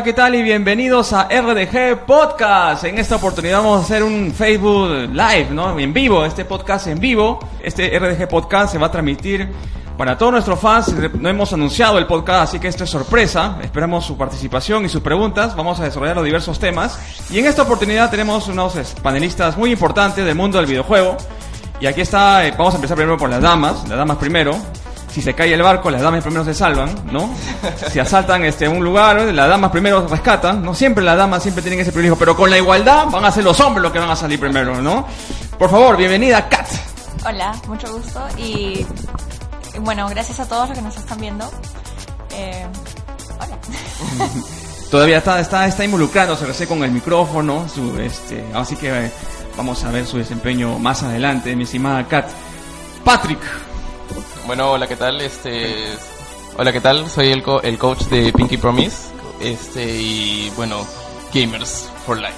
Hola, ¿qué tal? Y bienvenidos a RDG Podcast. En esta oportunidad vamos a hacer un Facebook Live, ¿no? En vivo, este podcast en vivo. Este RDG Podcast se va a transmitir para todos nuestros fans. No hemos anunciado el podcast, así que esto es sorpresa. Esperamos su participación y sus preguntas. Vamos a desarrollar los diversos temas. Y en esta oportunidad tenemos unos panelistas muy importantes del mundo del videojuego. Y aquí está, vamos a empezar primero por las damas primero. Si se cae el barco, las damas primero se salvan, ¿no? Si asaltan un lugar, las damas primero rescatan, ¿no? Siempre las damas siempre tienen ese privilegio, pero con la igualdad van a ser los hombres los que van a salir primero, ¿no? Por favor, bienvenida, Kat. Hola, mucho gusto y bueno, gracias a todos los que nos están viendo. Hola. Todavía está involucrándose recién con el micrófono, así que vamos a ver su desempeño más adelante, mi estimada Kat. Patrick. Bueno, hola, ¿qué tal? Hola, ¿qué tal? Soy el coach de Pinky Promise, y bueno, Gamers for Life.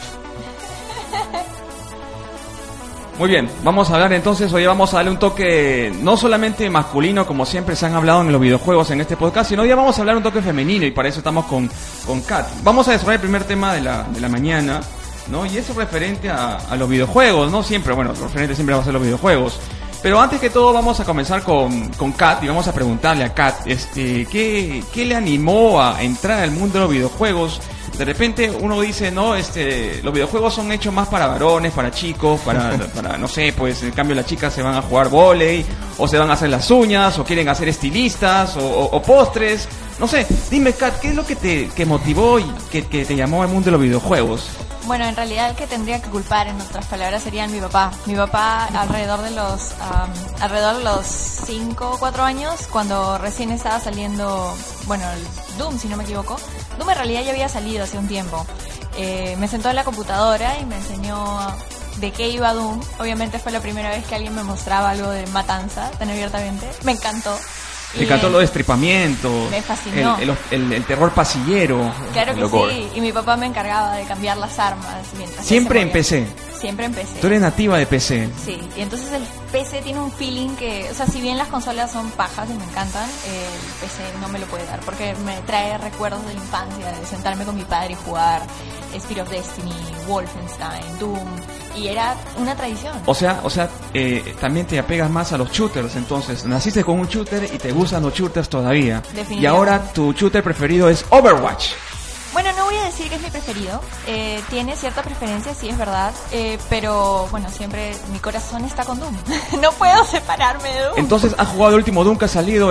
Muy bien, vamos a hablar entonces, hoy vamos a darle un toque no solamente masculino, como siempre se han hablado en los videojuegos en este podcast, sino hoy vamos a hablar un toque femenino, y para eso estamos con Kat. Vamos a desarrollar el primer tema de la mañana, ¿no? Y eso referente a los videojuegos, ¿no? Siempre, bueno, referente siempre va a ser los videojuegos. Pero antes que todo vamos a comenzar con Kat y vamos a preguntarle a Kat ¿qué le animó a entrar al mundo de los videojuegos? De repente uno dice, no, los videojuegos son hechos más para varones, para chicos, para no sé, pues en cambio las chicas se van a jugar vóley, o se van a hacer las uñas, o quieren hacer estilistas, o postres. No sé, dime, Kat, ¿qué es lo que te motivó y que te llamó al mundo de los videojuegos? Bueno, en realidad el que tendría que culpar, en otras palabras, sería mi papá. Mi papá alrededor de los 5 o 4 años, cuando recién estaba saliendo, bueno, el Doom, si no me equivoco. Doom en realidad ya había salido hace un tiempo. Me sentó en la computadora y me enseñó de qué iba Doom. Obviamente fue la primera vez que alguien me mostraba algo de matanza tan abiertamente. Me encantó. Me encantó lo de destripamiento. Me fascinó. El terror pasillero. Claro que sí. Y mi papá me encargaba de cambiar las armas. Siempre en PC. Siempre en PC. Tú eres nativa de PC. Sí. Y entonces el PC tiene un feeling que, o sea, si bien las consolas son pajas y me encantan, el PC no me lo puede dar. Porque me trae recuerdos de la infancia, de sentarme con mi padre y jugar Spirit of Destiny, Wolfenstein, Doom. Y era una tradición. O sea, también te apegas más a los shooters, entonces. Naciste con un shooter y te gustan los shooters todavía. Definitivamente. Y ahora tu shooter preferido es Overwatch. Bueno, no voy a decir que es mi preferido. Tiene cierta preferencia, sí, es verdad. Pero, bueno, siempre mi corazón está con Doom. No puedo separarme de Doom. Entonces, ¿has jugado el último Doom que ha salido,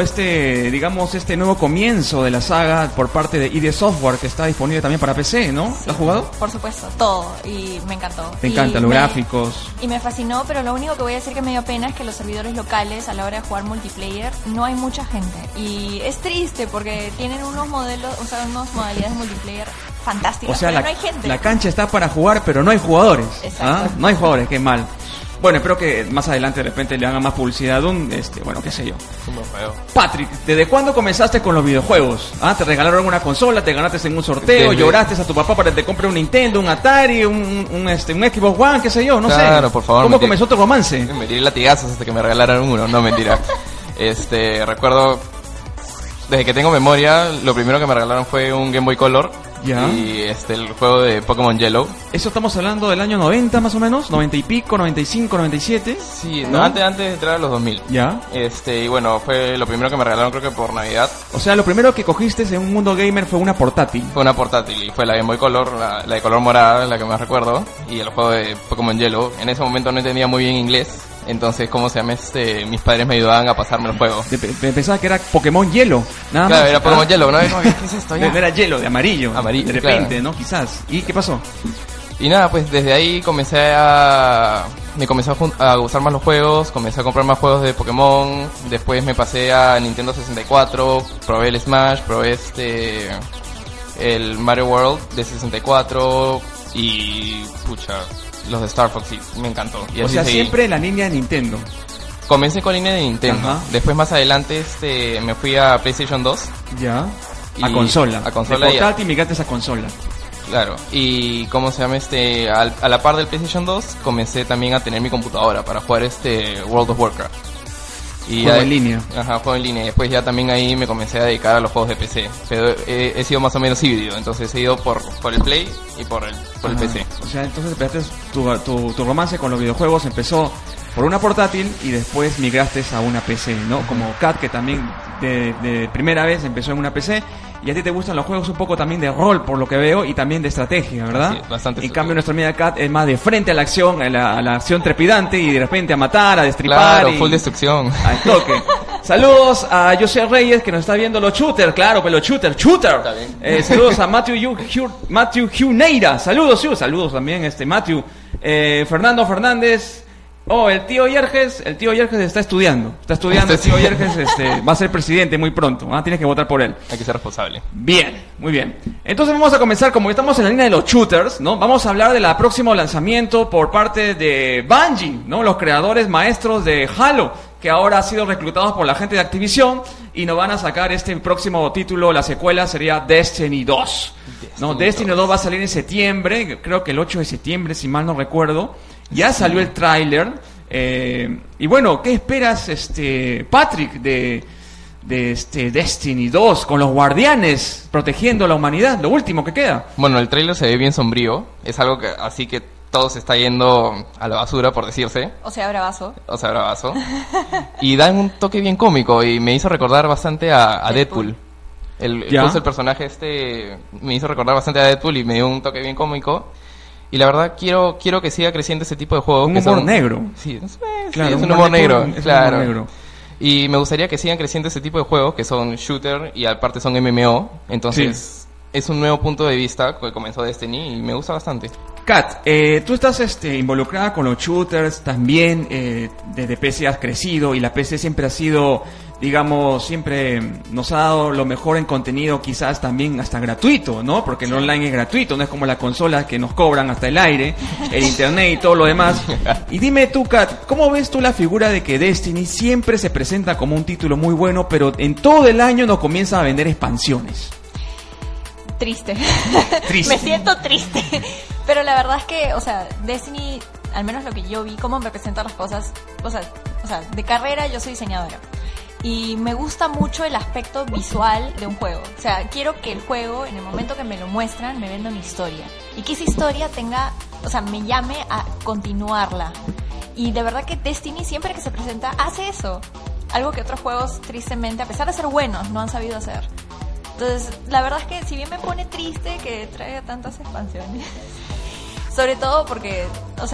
este nuevo comienzo de la saga por parte de ID Software, que está disponible también para PC, ¿no? Sí, ¿Lo has jugado? Por supuesto, todo. Y me encantó. Me encantan los gráficos. Y me fascinó, pero lo único que voy a decir que me dio pena es que los servidores locales, a la hora de jugar multiplayer, no hay mucha gente. Y es triste porque tienen unas modalidades multiplayer fantásticas, o sea, pero no hay gente. La cancha está para jugar, pero no hay jugadores. Exacto. No hay jugadores, qué mal. Bueno, espero que más adelante de repente le hagan más publicidad a Doom, bueno, qué sé yo. Patrick, ¿desde cuándo comenzaste con los videojuegos? ¿Te regalaron una consola? ¿Te ganaste en un sorteo? ¿Lloraste a tu papá para que te compre un Nintendo, un Atari, un Xbox One, qué sé yo? No sé. Claro, por favor. ¿Cómo comenzó tu romance? Me tiré latigazos hasta que me regalaron uno, no mentira. Recuerdo, desde que tengo memoria, lo primero que me regalaron fue un Game Boy Color. Ya. Y el juego de Pokémon Yellow. Eso estamos hablando del año 90 más o menos, 90 y pico, 95, 97. Sí, ¿no? Antes de entrar a los 2000. Ya. Y bueno, fue lo primero que me regalaron, creo que por Navidad. O sea, lo primero que cogiste en un mundo gamer fue una portátil. Fue una portátil y fue la Game Boy Color, la de color morada, la que más recuerdo, y el juego de Pokémon Yellow. En ese momento no entendía muy bien inglés, entonces, mis padres me ayudaban a pasarme el juego. Pensaba que era Pokémon Hielo, nada más. Claro, era Pokémon Hielo, ¿no? ¿Qué es esto? No era hielo, de amarillo. De repente, claro. ¿no? Quizás. ¿Y qué pasó? Y nada, pues desde ahí me comencé a gustar más los juegos, comencé a comprar más juegos de Pokémon, después me pasé a Nintendo 64, probé el Smash, probé el Mario World de 64 y los de Star Fox, sí, me encantó. Y o sea, siempre en la línea de Nintendo. Comencé con línea de Nintendo. Ajá. Después más adelante me fui a PlayStation 2. Ya. A consola. A consola. De portátil migraste a consola. Claro. Y a la par del PlayStation 2 comencé también a tener mi computadora para jugar World of Warcraft. Y juego ya, en línea. Ajá, juego en línea. Y después ya también ahí me comencé a dedicar a los juegos de PC. Pero he sido más o menos híbrido, entonces he ido por el Play y por el PC. O sea, entonces empezaste tu romance con los videojuegos empezó por una portátil y después migraste a una PC, ¿no? Como Kat, que también de primera vez empezó en una PC. Y a ti te gustan los juegos un poco también de rol, por lo que veo, y también de estrategia, ¿verdad? Sí, bastante. En cambio, nuestra amiga Kat es más de frente a la acción, a la acción trepidante, y de repente a matar, a destripar. Claro, full destrucción. Al toque. Saludos a José Reyes, que nos está viendo los shooters, claro, pero los shooter. Está bien. Saludos a Matthew Hugh Neira. Saludos también, Matthew. Fernando Fernández. Oh, el tío Yerges está estudiando. El tío Yerges va a ser presidente muy pronto. Tienes que votar por él. Hay que ser responsable. Bien, muy bien. Entonces vamos a comenzar, como estamos en la línea de los shooters, ¿no? Vamos a hablar del próximo lanzamiento por parte de Bungie, ¿no? Los creadores maestros de Halo, que ahora ha sido reclutados por la gente de Activision y nos van a sacar este próximo título. La secuela sería Destiny 2. Destiny 2 va a salir en septiembre, creo que el 8 de septiembre, si mal no recuerdo. Ya salió el tráiler. Y bueno, ¿qué esperas, Patrick, de Destiny 2 con los guardianes protegiendo a la humanidad? Lo último que queda. Bueno, el tráiler se ve bien sombrío. Es algo que así que todo se está yendo a la basura, por decirse. O sea, bravazo. Y dan un toque bien cómico y me hizo recordar bastante a Deadpool. Incluso el personaje me hizo recordar bastante a Deadpool y me dio un toque bien cómico. Y la verdad quiero que siga creciendo ese tipo de juegos. Un humor negro. Sí, claro, es un humor negro. Claro. Un humor negro. Y me gustaría que sigan creciendo ese tipo de juegos que son shooter y aparte son MMO. Entonces es un nuevo punto de vista que comenzó Destiny y me gusta bastante. Kat, tú estás involucrada con los shooters también. Desde PC has crecido y la PC siempre ha sido, digamos, siempre nos ha dado lo mejor en contenido, quizás también hasta gratuito, ¿no? Porque el online es gratuito, no es como las consolas que nos cobran hasta el aire, el internet y todo lo demás. Y dime tú, Kat, ¿cómo ves tú la figura de que Destiny siempre se presenta como un título muy bueno, pero en todo el año nos comienza a vender expansiones? Triste. Me siento triste. Pero la verdad es que, Destiny, al menos lo que yo vi, cómo me presentan las cosas, de carrera yo soy diseñadora. Y me gusta mucho el aspecto visual de un juego. O sea, quiero que el juego, en el momento que me lo muestran, me venda una historia. Y que esa historia me llame a continuarla. Y de verdad que Destiny, siempre que se presenta, hace eso. Algo que otros juegos, tristemente, a pesar de ser buenos, no han sabido hacer. Entonces, la verdad es que si bien me pone triste que traiga tantas expansiones, sobre todo porque,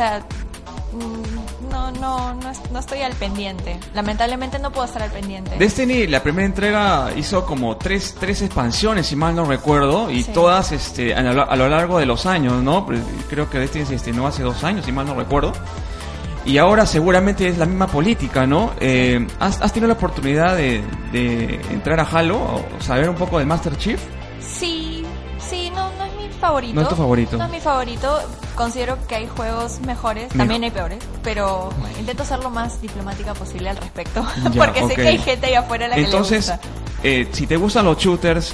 no estoy al pendiente. Lamentablemente no puedo estar al pendiente. Destiny, la primera entrega hizo como tres expansiones, si mal no recuerdo, y todas a lo largo de los años, ¿no? Creo que Destiny se estrenó hace 2 años, si mal no recuerdo. Y ahora seguramente es la misma política, ¿no? ¿Has tenido la oportunidad de entrar a Halo o saber un poco del Master Chief? Sí, no es mi favorito. ¿No es tu favorito? No es mi favorito. Considero que hay juegos mejores, también hay peores, pero intento ser lo más diplomática posible al respecto. Ya, porque sé que hay gente ahí afuera a la que le gusta. Entonces, si te gustan los shooters,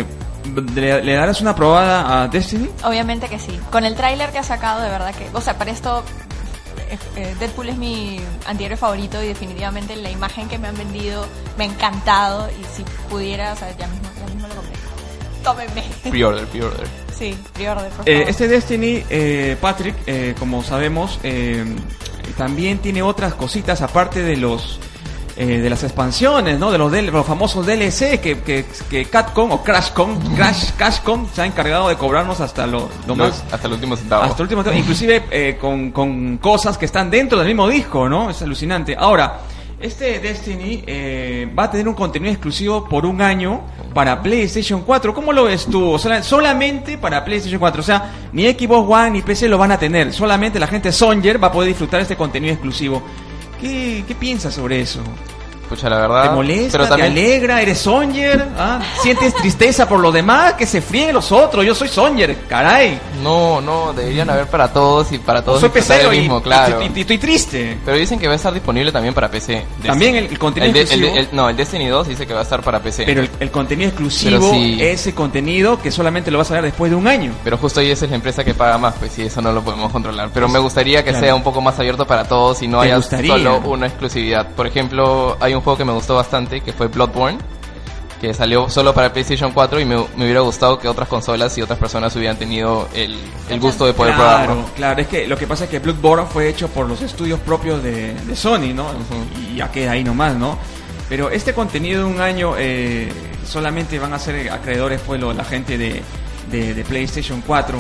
¿le darás una probada a Destiny? Obviamente que sí. Con el tráiler que ha sacado, de verdad que... para esto... Deadpool es mi antihéroe favorito y definitivamente la imagen que me han vendido me ha encantado y si pudiera, ya mismo lo compré. Tómenme. Pre-order. Sí, pre-order, por favor. Este Destiny, Patrick, como sabemos, también tiene otras cositas aparte de de las expansiones, ¿no? De los famosos DLC que Capcom o Cashcom se ha encargado de cobrarnos hasta hasta el último centavo. Hasta el último centavo, inclusive con cosas que están dentro del mismo disco, ¿no? Es alucinante. Ahora, este Destiny va a tener un contenido exclusivo por 1 año para PlayStation 4. ¿Cómo lo ves tú? O sea, solamente para PlayStation 4. O sea, ni Xbox One ni PC lo van a tener. Solamente la gente Songer va a poder disfrutar este contenido exclusivo. ¿Qué piensas sobre eso? Pucha, la verdad... ¿Te molesta? Pero también... ¿Te alegra? ¿Eres Songer? ¿Sientes tristeza por lo demás? Que se frieguen los otros. Yo soy Songer, caray. No, deberían haber para todos y para todos. Soy pecero mismo, claro. Y estoy triste. Pero dicen que va a estar disponible también para PC. También el contenido exclusivo. El Destiny 2 dice que va a estar para PC. Pero el contenido exclusivo, ese contenido que solamente lo vas a ver después de 1 año. Pero justo ahí esa es la empresa que paga más, pues sí, eso no lo podemos controlar. Pero me gustaría que sea un poco más abierto para todos y no haya solo una exclusividad. Por ejemplo, hay un un juego que me gustó bastante, que fue Bloodborne, que salió solo para PlayStation 4 y me hubiera gustado que otras consolas y otras personas hubieran tenido el gusto de poder probarlo. Claro, es que lo que pasa es que Bloodborne fue hecho por los estudios propios de Sony, ¿no? Y ya queda ahí nomás, ¿no? Pero este contenido de un año solamente van a ser acreedores pues la gente de PlayStation 4.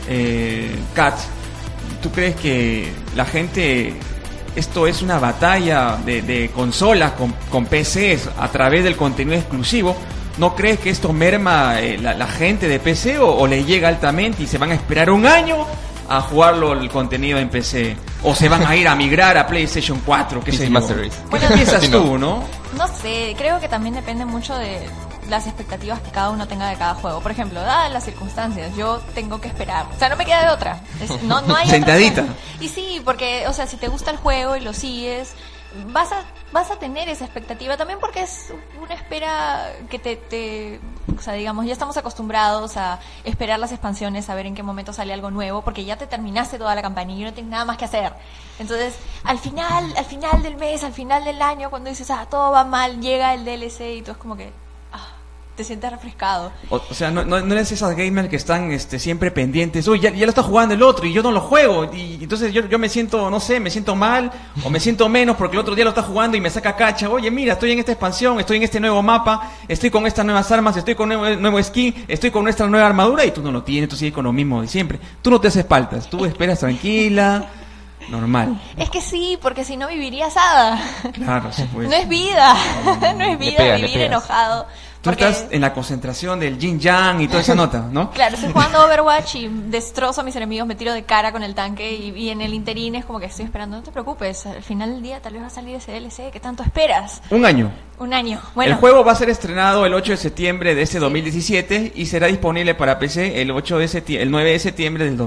Kat, ¿tú crees que la gente... Esto es una batalla de consolas con PCs a través del contenido exclusivo? ¿No crees que esto merma la gente de PC o le llega altamente y se van a esperar un año a jugarlo el contenido en PC? ¿O se van a ir a migrar a PlayStation 4? ¿Qué sé yo? ¿Qué piensas tú, no? No sé, creo que también depende mucho de las expectativas que cada uno tenga de cada juego. Por ejemplo, dadas las circunstancias, yo tengo que esperar. O sea, no me queda de otra. No hay sentadita. Otra. Y sí, porque, o sea, si te gusta el juego y lo sigues, vas a tener esa expectativa también, porque es una espera que o sea, digamos, ya estamos acostumbrados a esperar las expansiones, a ver en qué momento sale algo nuevo, porque ya te terminaste toda la campaña y no tienes nada más que hacer. Entonces, al final del mes, al final del año, cuando dices, todo va mal, llega el DLC y tú es como que te sientes refrescado. O sea, no eres esas gamers que están siempre pendientes. Uy, ya lo está jugando el otro y yo no lo juego. Y entonces yo me siento, no sé, me siento mal o me siento menos porque el otro día lo está jugando y me saca cacha. Oye, mira, estoy en esta expansión, estoy en este nuevo mapa, estoy con estas nuevas armas, estoy con nuevo skin, estoy con nuestra nueva armadura y tú no lo tienes, tú sigues con lo mismo de siempre. Tú no te haces faltas, tú esperas tranquila, normal. Es que sí, porque si no vivirías Ada. Claro, sí, pues. No es vida, no es vida vivir enojado. Tú estás en la concentración del yin yang y toda esa nota, ¿no? Claro, estoy jugando Overwatch y destrozo a mis enemigos, me tiro de cara con el tanque y en el interín es como que estoy esperando. No te preocupes, al final del día tal vez va a salir ese DLC. ¿Qué tanto esperas? Un año. Bueno. El juego va a ser estrenado el 8 de septiembre de este 2017 y será disponible para PC el 9 de septiembre del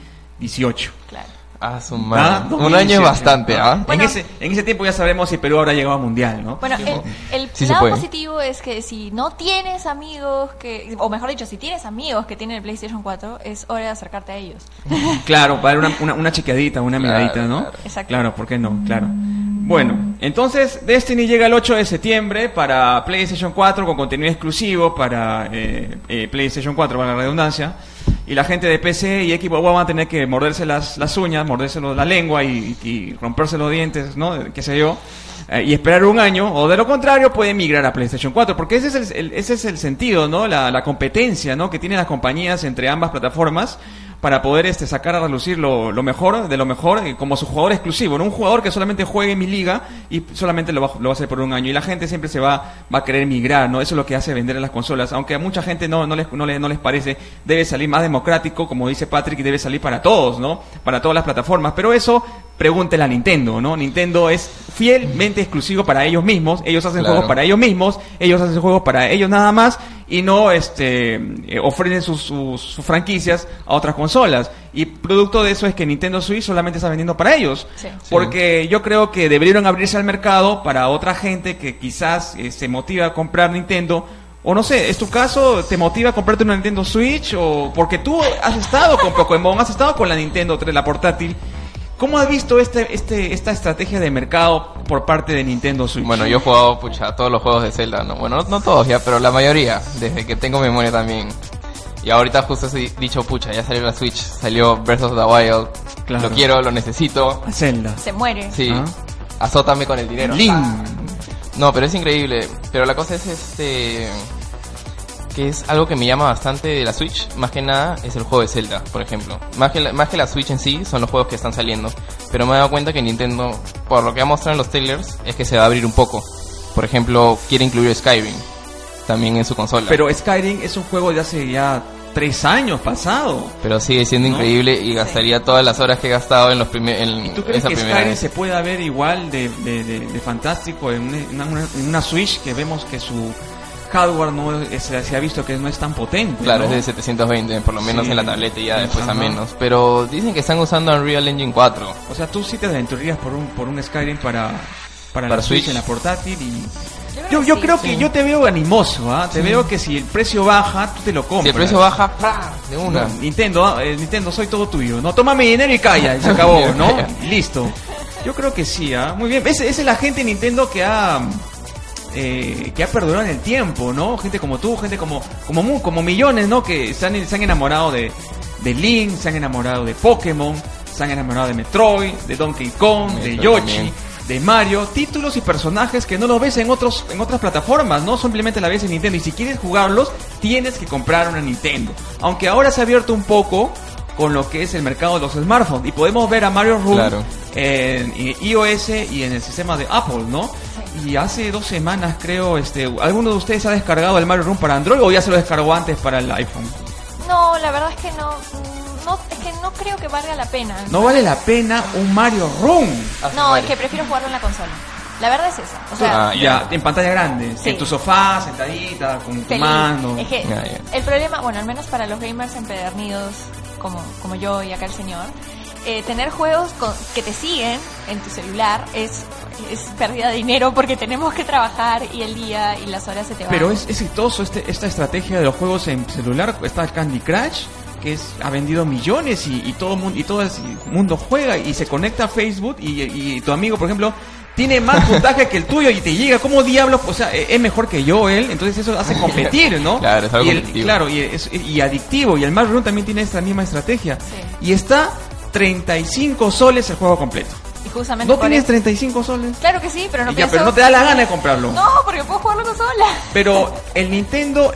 2018. Claro. Su madre. Un año es bastante, Bueno, en ese tiempo ya sabremos si Perú habrá llegado a Mundial, ¿no? Bueno, el lado positivo es que si no tienes amigos o mejor dicho, si tienes amigos que tienen el PlayStation 4, es hora de acercarte a ellos. Claro, para dar una chequeadita, una miradita, ¿no? Claro. Exacto. Claro, ¿por qué no? Claro. Bueno, entonces Destiny llega el 8 de septiembre para PlayStation 4 con contenido exclusivo para PlayStation 4, para la redundancia. Y la gente de PC y Xbox van a tener que morderse las uñas, morderse la lengua y romperse los dientes, ¿no? Qué sé yo. Y esperar un año, o de lo contrario pueden migrar a PlayStation 4, porque ese es el sentido, ¿no? La competencia, ¿no? Que tienen las compañías entre ambas plataformas para poder sacar a relucir lo mejor de lo mejor como su jugador exclusivo, no un jugador que solamente juegue en mi liga y solamente lo va a hacer por un año, y la gente siempre se va a querer migrar, ¿no? Eso es lo que hace vender en las consolas, aunque a mucha gente no les parece. Debe salir más democrático, como dice Patrick, y debe salir para todos, ¿no? Para todas las plataformas, pero eso pregúntele a Nintendo, ¿no? Nintendo es fielmente exclusivo para ellos mismos, ellos hacen juegos para ellos mismos, ellos hacen juegos para ellos nada más, y no ofrecen sus franquicias a otras consolas. Y producto de eso es que Nintendo Switch solamente está vendiendo para ellos. Sí. Porque yo creo que deberían abrirse al mercado para otra gente que quizás se motiva a comprar Nintendo. O no sé, ¿es tu caso? ¿Te motiva a comprarte una Nintendo Switch? O porque tú has estado con Pokémon, has estado con la Nintendo 3, la portátil. ¿Cómo has visto esta estrategia de mercado por parte de Nintendo Switch? Bueno, yo he jugado todos los juegos de Zelda, ¿no? Bueno, no todos ya, pero la mayoría, desde que tengo memoria también. Y ahorita justo he dicho, ya salió la Switch, salió Breath of the Wild. Claro. Lo quiero, lo necesito. A Zelda. Se muere. Sí. Azótame con el dinero. Link. No, pero es increíble. Pero la cosa es que es algo que me llama bastante de la Switch, más que nada es el juego de Zelda, por ejemplo. Más que la Switch en sí, son los juegos que están saliendo. Pero me he dado cuenta que Nintendo, por lo que ha mostrado en los trailers, es que se va a abrir un poco. Por ejemplo, quiere incluir Skyrim también en su consola. Pero Skyrim es un juego de hace ya 3 años pasado. Pero sigue siendo increíble y gastaría todas las horas que he gastado en los ¿Y tú crees que Skyrim se puede ver igual de fantástico en una Switch que vemos que su hardware se ha visto que no es tan potente? Claro, ¿no? es de 720, por lo menos en la tableta, y ya después a menos. Pero dicen que están usando Unreal Engine 4. O sea, tú sí te aventurarías por un Skyrim para la Switch en la portátil. Y yo creo que yo te veo animoso, te veo que si el precio baja, tú te lo compras. Si el precio baja, de una. No, Nintendo, soy todo tuyo. No, toma mi dinero y calla, y se acabó, ¿no? Listo. Yo creo que sí, muy bien. Esa es la gente de Nintendo que ha que ha perdurado en el tiempo, ¿no? Gente como tú, gente como millones, ¿no? Que se han enamorado de Link, se han enamorado de Pokémon, se han enamorado de Metroid, de Donkey Kong, de Yoshi, también, de Mario, títulos y personajes que no los ves en otras plataformas, no simplemente la ves en Nintendo, y si quieres jugarlos tienes que comprar una Nintendo. Aunque ahora se ha abierto un poco con lo que es el mercado de los smartphones y podemos ver a Mario Run en iOS y en el sistema de Apple, ¿no? Y hace 2 semanas creo, ¿alguno de ustedes ha descargado el Mario Run para Android o ya se lo descargó antes para el iPhone? No, la verdad es que no, es que no creo que valga la pena. ¿No vale la pena un Mario Run? No, es que prefiero jugarlo en la consola. La verdad es esa. O sea, ya, en pantalla grande, sí, en tu sofá, sentadita, con tu mando. Es que el problema, bueno, al menos para los gamers empedernidos como yo y acá el señor, tener juegos que te siguen en tu celular es pérdida de dinero porque tenemos que trabajar y el día y las horas se te van. Pero es exitoso esta estrategia de los juegos en celular. Está el Candy Crush, que ha vendido millones y todo el mundo juega y se conecta a Facebook y tu amigo, por ejemplo, tiene más puntaje que el tuyo y te llega, ¿cómo diablos? O sea, es mejor que yo él, entonces eso hace competir, ¿no? Claro, es algo competitivo. Claro, y adictivo, y el Mario Run también tiene esta misma estrategia. Sí. Y está 35 soles el juego completo. Y justamente ¿No tienes 35 soles? Claro que sí, pero no pienso... pero no te da la gana de comprarlo. No, porque puedo jugarlo sola. Pero el Nintendo,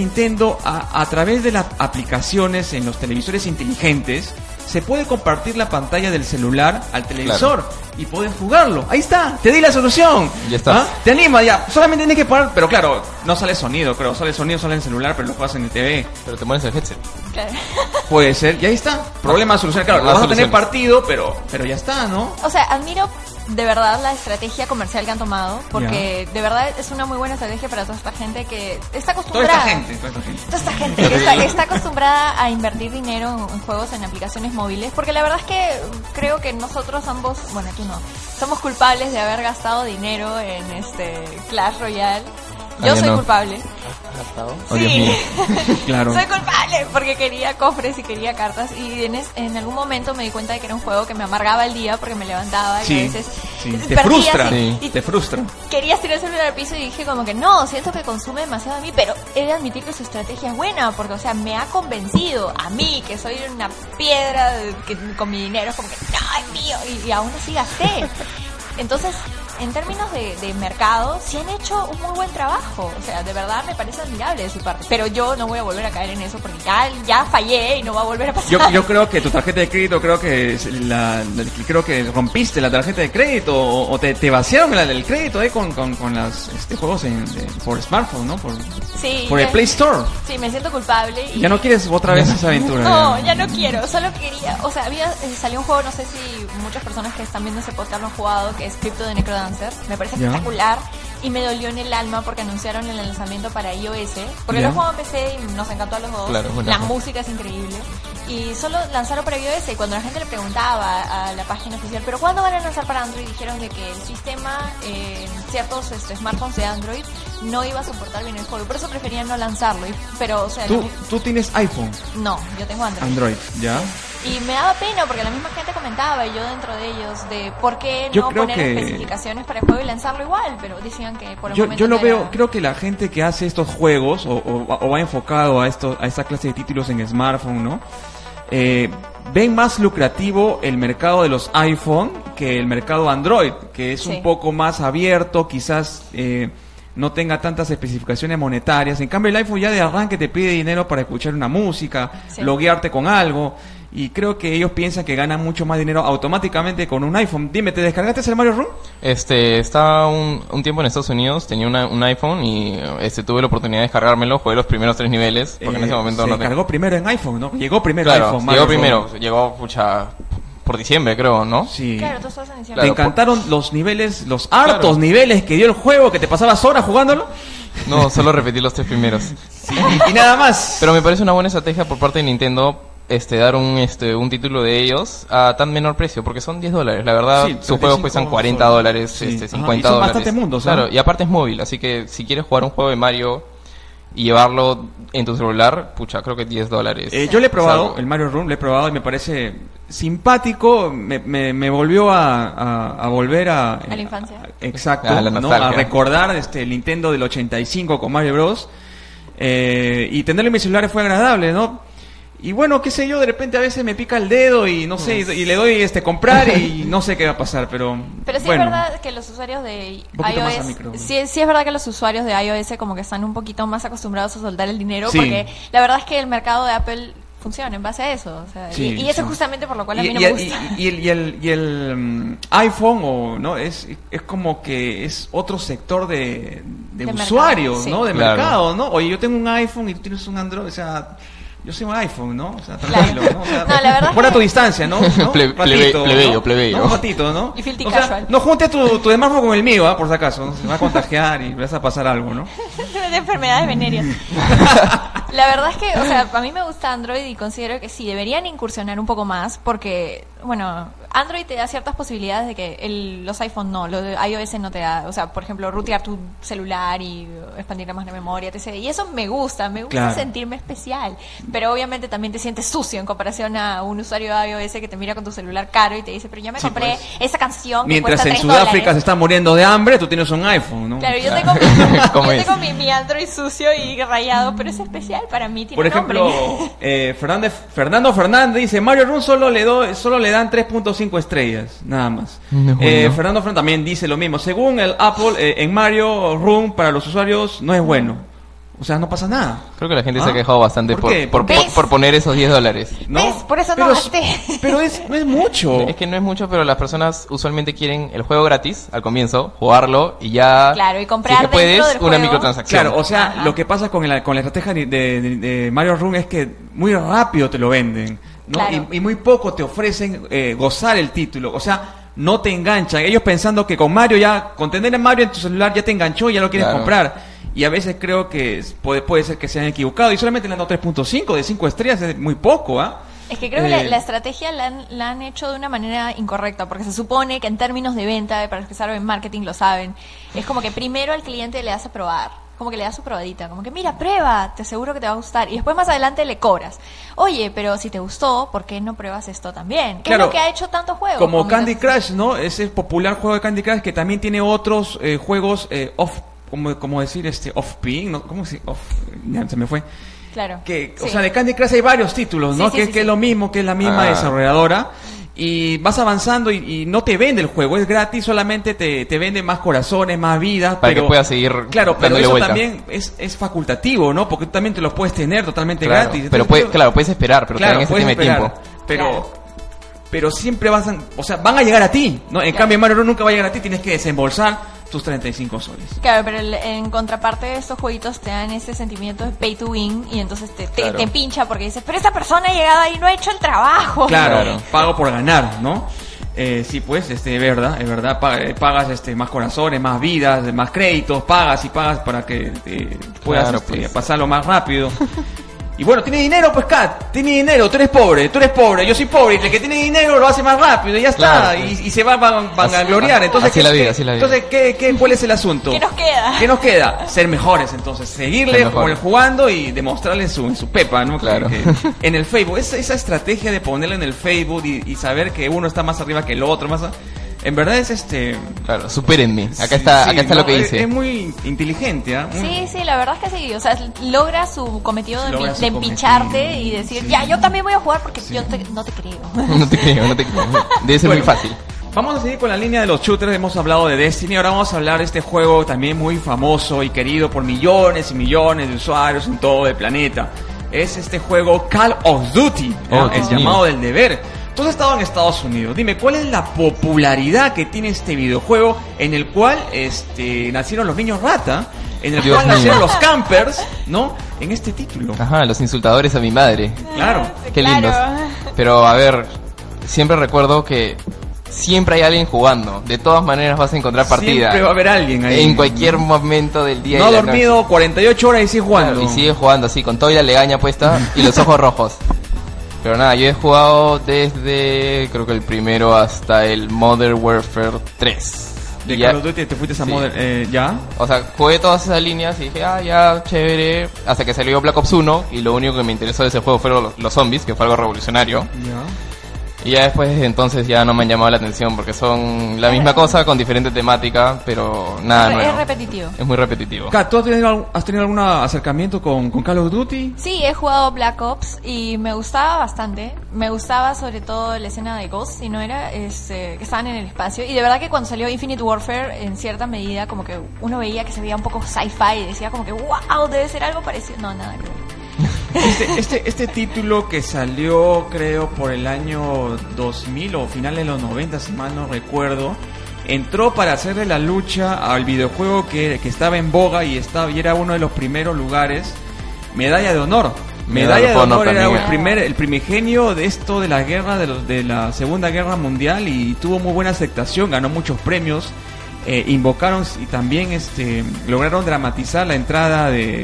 a través de las aplicaciones en los televisores inteligentes, se puede compartir la pantalla del celular al televisor y puedes jugarlo. Ahí está, te di la solución. Ya está. Te anima, ya. Solamente tienes que poner, pero claro, no sale sonido, creo. Sale sonido, sale en el celular, pero lo juegas en el TV. Pero te pones el headset. Claro. Puede ser, y ahí está. Problema solucionado. Claro, vas a tener partido, pero ya está, ¿no? O sea, admiro de verdad la estrategia comercial que han tomado, porque de verdad es una muy buena estrategia para toda esta gente que está acostumbrada. Toda esta gente que está acostumbrada a invertir dinero en juegos, en aplicaciones móviles, porque la verdad es que creo que nosotros ambos, bueno, tú no, somos culpables de haber gastado dinero en Clash Royale. Yo soy culpable. Oh, Dios mío. Claro. Soy culpable porque quería cofres y quería cartas y en algún momento me di cuenta de que era un juego que me amargaba el día porque me levantaba y a veces te frustra. Te frustra. Querías tirar el celular al piso y dije como que no, siento que consume demasiado a mí, pero he de admitir que su estrategia es buena porque, o sea, me ha convencido a mí que soy una piedra que con mi dinero es como que no, es mío y aún así gasté. Entonces, en términos de mercado, sí han hecho un muy buen trabajo. O sea, de verdad me parece admirable de su parte. Pero yo no voy a volver a caer en eso porque ya fallé y no va a volver a pasar. Yo creo que tu tarjeta de crédito, creo que rompiste la tarjeta de crédito o te vaciaron el crédito con los juegos por smartphone, ¿no? Por el Play Store. Sí, me siento culpable. Y ya no quieres otra vez esa aventura. No, ya no quiero. Solo quería, o sea, salió un juego, no sé si muchas personas que están viendo ese podcast lo han jugado, que es Crypto de Necrodancer. Me parece espectacular y me dolió en el alma porque anunciaron el lanzamiento para iOS, porque lo juego en PC y nos encantó a los dos. Claro, la música es increíble y solo lanzaron para iOS y cuando la gente le preguntaba a la página oficial, pero ¿cuándo van a lanzar para Android? Dijeron de que el sistema en ciertos smartphones de Android no iba a soportar bien el juego, por eso preferían no lanzarlo. Pero, o sea, ¿Tú tienes iPhone? No, yo tengo Android. Android, ¿ya? Y me daba pena porque la misma gente comentaba, y yo dentro de ellos, de por qué no poner especificaciones para el juego y lanzarlo igual, pero decían que por el momento yo lo veo, creo que la gente que hace estos juegos o va enfocado a esta clase de títulos en smartphone, ¿no? Ven más lucrativo el mercado de los iPhone que el mercado Android, que es un poco más abierto, quizás no tenga tantas especificaciones monetarias. En cambio el iPhone ya de arranque te pide dinero para escuchar una música, loguearte con algo, y creo que ellos piensan que ganan mucho más dinero automáticamente con un iPhone. Dime, ¿te descargaste el Mario Run? Estaba un tiempo en Estados Unidos, tenía un iPhone y tuve la oportunidad de descargármelo, jugué los primeros 3 niveles, porque en ese momento se descargó primero en iPhone, ¿no? Llegó primero iPhone. Llegó por diciembre, creo, ¿no? Sí. Claro, tú estás en diciembre. ¿Te encantaron los niveles, los hartos niveles que dio el juego, que te pasabas horas jugándolo? No, solo repetí los 3 primeros. Sí, y nada más. Pero me parece una buena estrategia por parte de Nintendo dar un título de ellos a tan menor precio, porque son $10. La verdad, sus juegos cuestan $40, $50. Y son bastante mundos, claro, y aparte es móvil, así que si quieres jugar un juego de Mario y llevarlo en tu celular, pucha, creo que $10. Yo le he probado, el Mario Run, le he probado y me parece simpático, me volvió a volver a la infancia. Exacto, A la ¿no? nostalgia. A recordar el Nintendo del 85 con Mario Bros. Y tenerlo en mi celular fue agradable, ¿no? Y bueno, qué sé yo, de repente a veces me pica el dedo y no sé, y le doy comprar y no sé qué va a pasar, pero sí bueno. es verdad que los usuarios de Un poquito más al iOS, micro. sí es verdad que los usuarios de iOS como que están un poquito más acostumbrados a soltar el dinero, Sí. porque la verdad es que el mercado de Apple funciona en base a eso, o sea, Sí, y eso sí. es justamente por lo cual a mí no me gusta. Y el iPhone no es como que es otro sector de usuarios, mercado, sí. ¿no? De Claro. mercado, ¿no? Oye, yo tengo un iPhone y tú tienes un Android, o sea, yo soy un iPhone, ¿no? O sea, tranquilo, Claro. ¿no? O sea, No, la verdad guarda es tu que- distancia, ¿no? ¿No? Plebeyo. ¿no? Un ratito, ¿no? Y filthy O sea, casual. no juntes tu smartphone con el mío, ¿ah? Por si acaso, ¿no? Se va a contagiar y vas a pasar algo, ¿no? De enfermedades venéreas. La verdad es que, o sea, a mí me gusta Android y considero que sí, deberían incursionar un poco más porque, bueno, Android te da ciertas posibilidades de que los iPhone no, los de iOS no te da. O sea, por ejemplo, rutear tu celular y expandirle más la memoria, etc. Y eso me gusta Claro. sentirme especial. Pero obviamente también te sientes sucio en comparación a un usuario de iOS que te mira con tu celular caro y te dice, pero yo me Sí, compré pues. esa canción que Mientras cuesta en $3. Sudáfrica se está muriendo de hambre, tú tienes un iPhone, ¿no? Claro, yo Claro. ¿Cómo es? tengo mi Android sucio y rayado, pero es especial para mí, tiene Por ejemplo, nombre. Fernando Fernández dice, Mario Run solo le dan 3.5 estrellas, nada más. No, bueno. Fernando Fernández también dice lo mismo. Según el Apple, en Mario Run para los usuarios no es bueno. O sea, no pasa nada. Creo que la gente ¿Ah? se ha quejado bastante ¿Por qué? por poner esos $10. ¿No? ¿Ves? Por eso no Pero gasté. Pero no es mucho. Es que no es mucho, pero las personas usualmente quieren el juego gratis al comienzo, jugarlo y ya. Claro, y comprar si es que dentro puedes, del una juego. microtransacción. Claro, o sea, Ajá. lo que pasa con la estrategia de Mario Run es que muy rápido te lo venden, ¿no? Claro. Y muy poco te ofrecen gozar el título. O sea, no te enganchan. Ellos pensando que con Mario con tener a Mario en tu celular ya te enganchó y ya lo quieres Claro. comprar. Y a veces creo que puede ser que se hayan equivocado. Y solamente le han dado 3.5 de 5 estrellas, es muy poco, ¿ah? Es que creo que la estrategia la han hecho de una manera incorrecta, porque se supone que en términos de venta, para los que saben marketing lo saben, es como que primero al cliente le das a probar, como que le das su probadita, como que mira, prueba, te aseguro que te va a gustar, y después más adelante le cobras. Oye, pero si te gustó, ¿por qué no pruebas esto también? ¿Qué Claro, es lo que ha hecho tantos juegos? Como Candy Crush, ¿no? Ese popular juego de Candy Crush que también tiene otros juegos como decir off-ping, ¿no? ¿Cómo se? Ya se me fue. Claro. Que, o Sí. sea, de Candy Crush hay varios títulos, ¿no? Sí, que sí, que es sí. lo mismo, que es la misma Ah. desarrolladora. Y vas avanzando y no te vende el juego, es gratis, solamente te vende más corazones, más vidas. Para pero, que puedas seguir Claro, pero dándole eso vuelta. también es facultativo, ¿no? Porque tú también te los puedes tener totalmente Claro, gratis. pero Entonces, puedes esperar, pero claro, también ese puedes tema de esperar, tiempo. pero pero siempre o sea, van a llegar a ti, ¿no? En Claro. cambio Mario Bros nunca va a llegar a ti, tienes que desembolsar tus 35 soles. Claro, pero en contraparte de estos jueguitos te dan ese sentimiento de pay to win y entonces Claro. te pincha porque dices, pero esta persona ha llegado ahí y no ha hecho el trabajo. Claro, pago por ganar, ¿no? Sí, pues, es verdad, pagas más corazones, más vidas, más créditos, pagas para que puedas Claro, pues. pasarlo más rápido. Y bueno, tiene dinero, pues Kat, tiene dinero, tú eres pobre, yo soy pobre, y el que tiene dinero lo hace más rápido y ya está, Claro, pues. y se van a gloriar. Entonces, Así la vida, así la vida. Entonces, ¿cuál es el asunto? ¿Qué nos queda? ¿Qué nos queda? Ser mejores, entonces, seguirle Ser mejores. jugando y demostrarle en su pepa, ¿no? Claro. En el Facebook, esa estrategia de ponerle en el Facebook y saber que uno está más arriba que el otro, en verdad es Claro, supérenme. Acá está lo que dice. Es muy inteligente, ¿ah? Sí, la verdad es que sí. O sea, logra su cometido de, Logra su de empicharte y decir, sí. ya, yo también voy a jugar porque no te creo. No te creo. Debe ser muy Bueno, fácil. Vamos a seguir con la línea de los shooters. Hemos hablado de Destiny, ahora vamos a hablar de este juego también muy famoso y querido por millones y millones de usuarios en todo el planeta. Es este juego Call of Duty, ¿no? Oh, El Dios mío. llamado del deber. Tú has estado en Estados Unidos. Dime, ¿cuál es la popularidad que tiene este videojuego en el cual nacieron los niños rata? En el Dios cual mío. nacieron los campers, ¿no? En este título. Ajá, los insultadores a mi madre. Claro. Qué Claro. lindos. Pero a ver, siempre recuerdo que siempre hay alguien jugando. De todas maneras vas a encontrar partida. Siempre va a haber alguien ahí. En cualquier momento del día. No y ha la dormido noche. 48 horas y sigue jugando. Y sigue jugando así, con toda la legaña puesta y los ojos rojos. Pero nada, yo he jugado desde creo que el primero hasta el Modern Warfare 3. De Y ya- Call of Duty te fuiste a Sí. ¿ya? O sea, jugué todas esas líneas y dije, ya, chévere. Hasta que salió Black Ops 1 y lo único que me interesó de ese juego fueron los zombies, que fue algo revolucionario. Ya. Y ya después de entonces ya no me han llamado la atención porque son la misma cosa con diferente temática, pero nada Es nuevo. repetitivo. Es muy repetitivo. Kat, ¿tú has tenido algún acercamiento con Call of Duty? Sí, he jugado Black Ops y me gustaba bastante. Me gustaba sobre todo la escena de Ghost, si no era, que estaban en el espacio. Y de verdad que cuando salió Infinite Warfare, en cierta medida, como que uno veía que se veía un poco sci-fi y decía como que, wow, debe ser algo parecido. No, nada que ver. Este título que salió, creo, por el año 2000 o finales de los 90, si mal no recuerdo, entró para hacerle la lucha al videojuego que estaba en boga y era uno de los primeros lugares, Medalla de Honor. Medalla de Honor era el primigenio de esto de la guerra de la Segunda Guerra Mundial y tuvo muy buena aceptación, ganó muchos premios, invocaron y también lograron dramatizar la entrada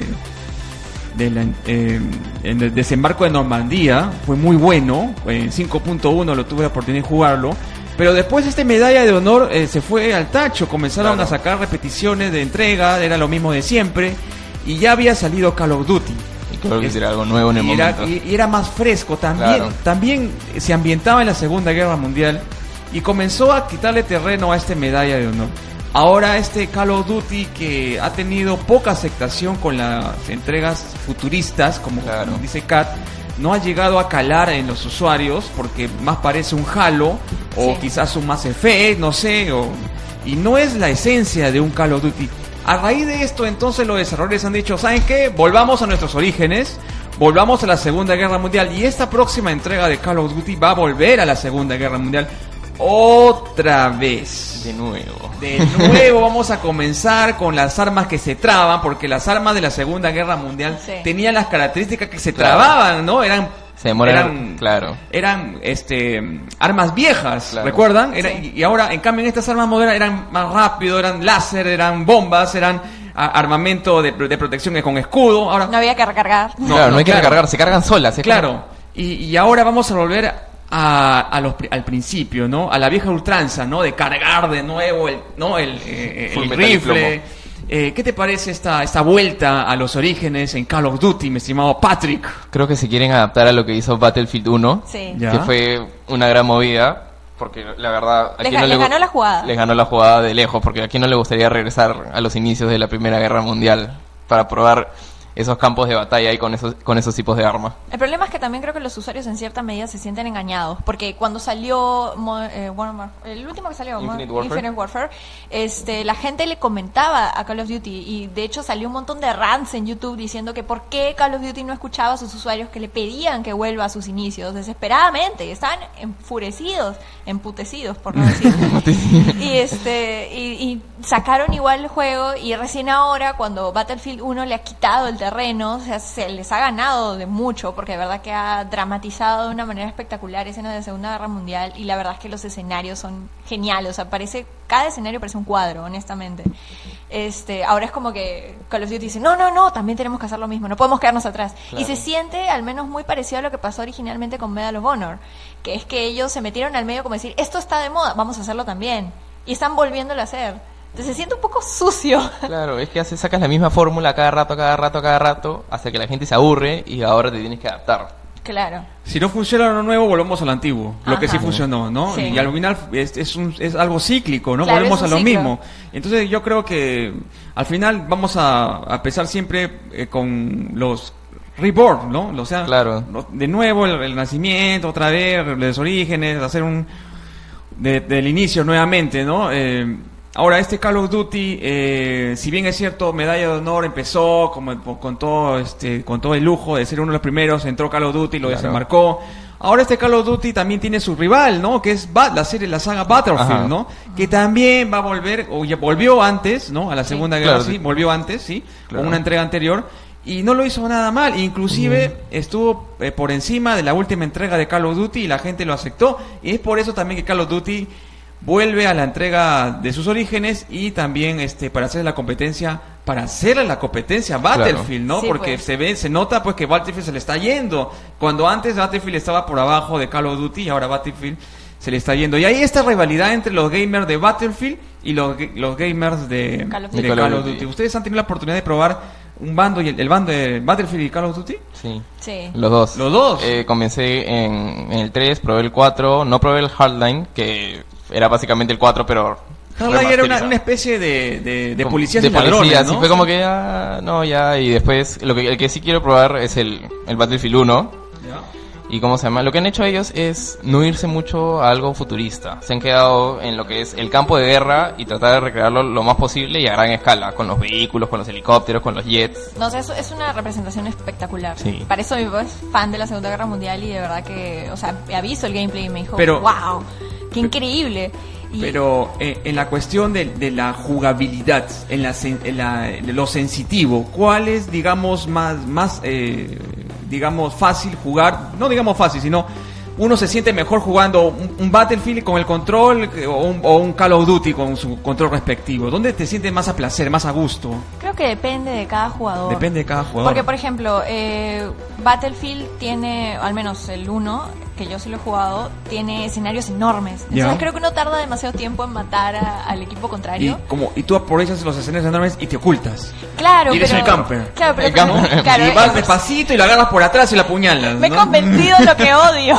en el desembarco de Normandía. Fue muy bueno, en 5.1 lo tuve la oportunidad de jugarlo, pero después Medalla de Honor se fue al tacho, comenzaron a sacar repeticiones de entrega, era lo mismo de siempre, y ya había salido Call of Duty. Y creo que era algo nuevo en el momento. Y era más fresco también, Claro. también se ambientaba en la Segunda Guerra Mundial y comenzó a quitarle terreno a Medalla de Honor. Ahora Call of Duty, que ha tenido poca aceptación con las entregas futuristas, como dice Kat, no ha llegado a calar en los usuarios porque más parece un Halo o quizás un Mass Effect, no sé, y no es la esencia de un Call of Duty. A raíz de esto, entonces los desarrolladores han dicho, ¿saben qué? Volvamos a nuestros orígenes, volvamos a la Segunda Guerra Mundial, y esta próxima entrega de Call of Duty va a volver a la Segunda Guerra Mundial otra vez. De nuevo vamos a comenzar con las armas que se traban, porque las armas de la Segunda Guerra Mundial tenían las características que se trababan, ¿no? Eran armas viejas, ¿recuerdan? Y ahora, en cambio, en estas armas modernas eran más rápido, eran láser, eran bombas, eran armamento de protección con escudo. Ahora no había que recargar. No hay que recargar, se cargan solas. Claro. Y ahora vamos a volver al principio, ¿no? A la vieja ultranza, ¿no? De cargar de nuevo el rifle. ¿Qué te parece esta vuelta a los orígenes en Call of Duty, mi estimado Patrick? Creo que se quieren adaptar a lo que hizo Battlefield 1, que fue una gran movida, porque la verdad les ganó la jugada. Les ganó la jugada de lejos, porque a quién no le gustaría regresar a los inicios de la Primera Guerra Mundial para probar esos campos de batalla y con esos tipos de armas. El problema es que también creo que los usuarios en cierta medida se sienten engañados, porque cuando salió el último que salió, Infinite Warfare, la gente le comentaba a Call of Duty, y de hecho salió un montón de rants en YouTube diciendo que por qué Call of Duty no escuchaba a sus usuarios, que le pedían que vuelva a sus inicios desesperadamente, estaban enfurecidos, emputecidos por no decir. y sacaron igual el juego, y recién ahora cuando Battlefield 1 le ha quitado el terreno, o sea, se les ha ganado de mucho, porque de verdad que ha dramatizado de una manera espectacular escenas de Segunda Guerra Mundial, y la verdad es que los escenarios son geniales, o sea, cada escenario parece un cuadro, honestamente. Ahora es como que Call of Duty dice, no, también tenemos que hacer lo mismo, no podemos quedarnos atrás. Claro. Y se siente al menos muy parecido a lo que pasó originalmente con Medal of Honor, que es que ellos se metieron al medio como decir, esto está de moda, vamos a hacerlo también, y están volviéndolo a hacer. Entonces se siente un poco sucio. Claro, es que sacas la misma fórmula cada rato, hasta que la gente se aburre y ahora te tienes que adaptar. Claro. Si no funciona lo nuevo, volvemos a lo antiguo. Lo que sí funcionó, ¿no? Sí. Y al final es algo cíclico, ¿no? Claro, volvemos a lo ciclo. mismo. Entonces yo creo que al final vamos a empezar siempre con los reborn, ¿no? O sea, de nuevo el nacimiento, otra vez, los orígenes, hacer del inicio nuevamente, ¿no? Ahora, Call of Duty, si bien es cierto, Medalla de Honor empezó con todo el lujo de ser uno de los primeros, entró Call of Duty, lo desembarcó. Ahora Call of Duty también tiene su rival, ¿no? Que es la saga Battlefield, ¿no? Que también va a volver, o ya volvió antes, ¿no? A la Segunda Guerra, volvió antes, con una entrega anterior. Y no lo hizo nada mal, inclusive estuvo por encima de la última entrega de Call of Duty y la gente lo aceptó. Y es por eso también que Call of Duty vuelve a la entrega de sus orígenes y también para hacerle la competencia a Battlefield, ¿no? Sí, porque pues. se nota pues que Battlefield se le está yendo, cuando antes Battlefield estaba por abajo de Call of Duty y ahora Battlefield se le está yendo. Y hay esta rivalidad entre los gamers de Battlefield y los gamers de Call of de Duty. Call of Duty. ¿Ustedes han tenido la oportunidad de probar un bando y el bando de Battlefield y Call of Duty? Sí. Sí. Los dos. ¿Los dos? Comencé en el 3, probé el 4, no probé el Hardline, que era básicamente el 4, pero... Hardline era remasterizado. una especie de Como- policías de y ladrones, policías, ¿no? y fue como que ya, y después, el que sí quiero probar es el Battlefield 1, Ya. y cómo se llama, lo que han hecho ellos es no irse mucho a algo futurista, se han quedado en lo que es el campo de guerra y tratar de recrearlo lo más posible y a gran escala, con los vehículos, con los helicópteros, con los jets. No sé, es una representación espectacular. Sí. Para eso mi papá es fan de la Segunda Guerra Mundial y de verdad que, o sea, ha visto el gameplay y me dijo, Pero- wow, qué increíble. Y Pero en la cuestión de la jugabilidad, en lo sensitivo, ¿cuál es, digamos, más digamos, fácil jugar? No digamos fácil, sino uno se siente mejor jugando un Battlefield con el control o un Call of Duty con su control respectivo. ¿Dónde te sientes más a placer, más a gusto? creo que depende de cada jugador. Depende de cada jugador. Porque, por ejemplo, Battlefield tiene, al menos el 1, que yo sí lo he jugado, tiene escenarios enormes. Entonces Ya. creo que no tarda demasiado tiempo en matar al equipo contrario. Y tú aprovechas los escenarios enormes y te ocultas. Claro, Y eres pero... el camper. Claro, pero... El camper. claro, Y vas despacito y lo agarras por atrás y la apuñalas, me he ¿no? convencido de lo que odio.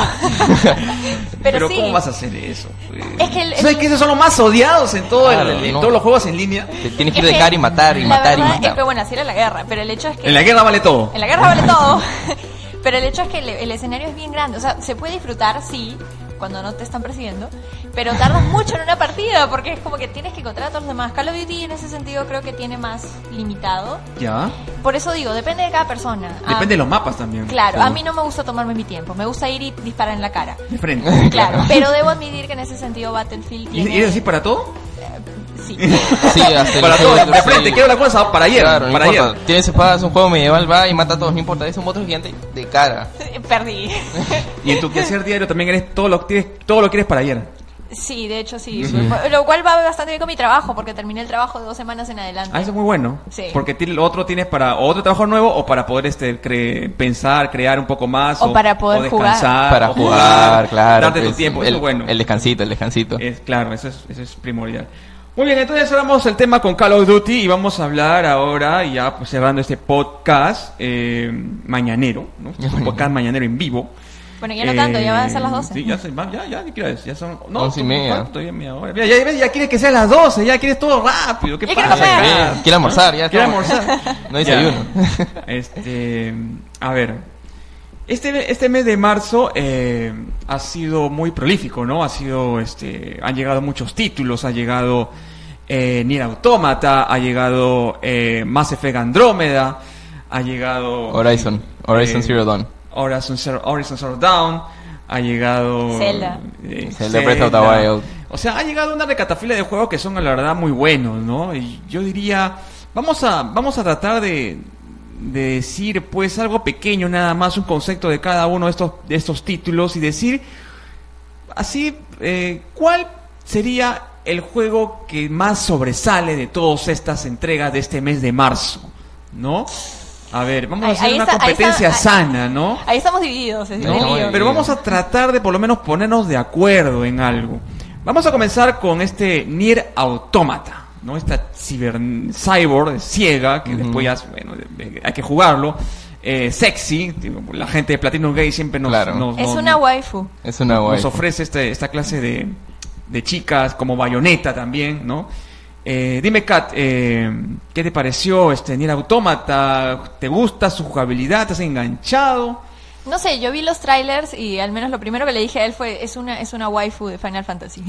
Pero sí. ¿cómo vas a hacer eso? Es que ¿Sabes que esos son los más odiados en Claro, en no. todos los juegos en línea? Te tienes que ir Es de que cara y matar y la matar y verdad matar. es que, bueno, así era la guerra, pero el hecho es que... En la guerra vale todo. En la guerra vale todo. Pero el hecho es que el escenario es bien grande. O sea, se puede disfrutar, sí, cuando no te están persiguiendo, pero tardas mucho en una partida porque es como que tienes que encontrar a todos los demás. Call of Duty en ese sentido creo que tiene más limitado. Ya. Por eso digo, depende de cada persona. Depende de los mapas también. Claro, Sí. a mí no me gusta tomarme mi tiempo. Me gusta ir y disparar en la cara. De frente. Claro, pero debo admitir que en ese sentido Battlefield ¿Y tiene... es así para todo? Sí. Sí, hasta el Para todo, juego, de sí. frente, quiero la cosa para ayer. Claro, no para importa. ayer. Tienes espadas, es un juego medieval, va y mata a todos, no importa, es un monstruo gigante de cara. Perdí. Y en tu quehacer diario también eres todo lo quieres para ayer. Sí, de hecho sí. Lo cual va bastante bien con mi trabajo porque terminé el trabajo de 2 semanas en adelante. Ah, eso es muy bueno. Sí. Porque otro tienes para o otro trabajo nuevo o para poder pensar, crear un poco más. O para poder descansar, Para o jugar, claro. Darte tu pues, tiempo, eso es bueno. El descansito, el descansito. Claro, eso es primordial. Muy bien, entonces cerramos el tema con Call of Duty y vamos a hablar ahora, ya pues, cerrando este podcast mañanero, ¿no? Es un podcast mañanero en vivo. Bueno, ya no tanto, ya van a ser las 12. Sí, ya ¿qué hora es? Ya son... 11:30. Todavía media hora. Mira, ya quieres que sea las 12, ya quieres todo rápido. ¿Qué Ya quiero pasa? comer. acá? Quiero almorzar, ya Quiero estamos. almorzar. No hay desayuno. A ver, este mes de marzo ha sido muy prolífico, ¿no? Han llegado muchos títulos, ha llegado Nier Automata, ha llegado Mass Effect Andrómeda, ha llegado Horizon Zero Dawn. Horizon Zero Dawn, ha llegado Zelda. Zelda Breath of the Wild. O sea, ha llegado una recatafila de juegos que son la verdad muy buenos, ¿no? Y yo diría, vamos a tratar de decir pues algo pequeño nada más, un concepto de cada uno de estos títulos y decir así cuál sería el juego que más sobresale de todas estas entregas de este mes de marzo, ¿no? A ver, vamos a hacer Ahí una está- ahí competencia está- sana, ¿no? Ahí estamos divididos, es ¿No? el lío. Pero vamos a tratar de por lo menos ponernos de acuerdo en algo. Vamos a comenzar con este Nier Automata, ¿no? Esta cyborg ciega que después ya, bueno, hay que jugarlo. Sexy, la gente de Platinum Gate siempre Claro. Es una waifu. Es una nos guay. ofrece esta clase de chicas como Bayonetta también, ¿no? Dime, Kat, ¿qué te pareció Nier Automata? ¿Te gusta su jugabilidad? ¿Te has enganchado? No sé, yo vi los trailers y al menos lo primero que le dije a él fue, es una waifu de Final Fantasy.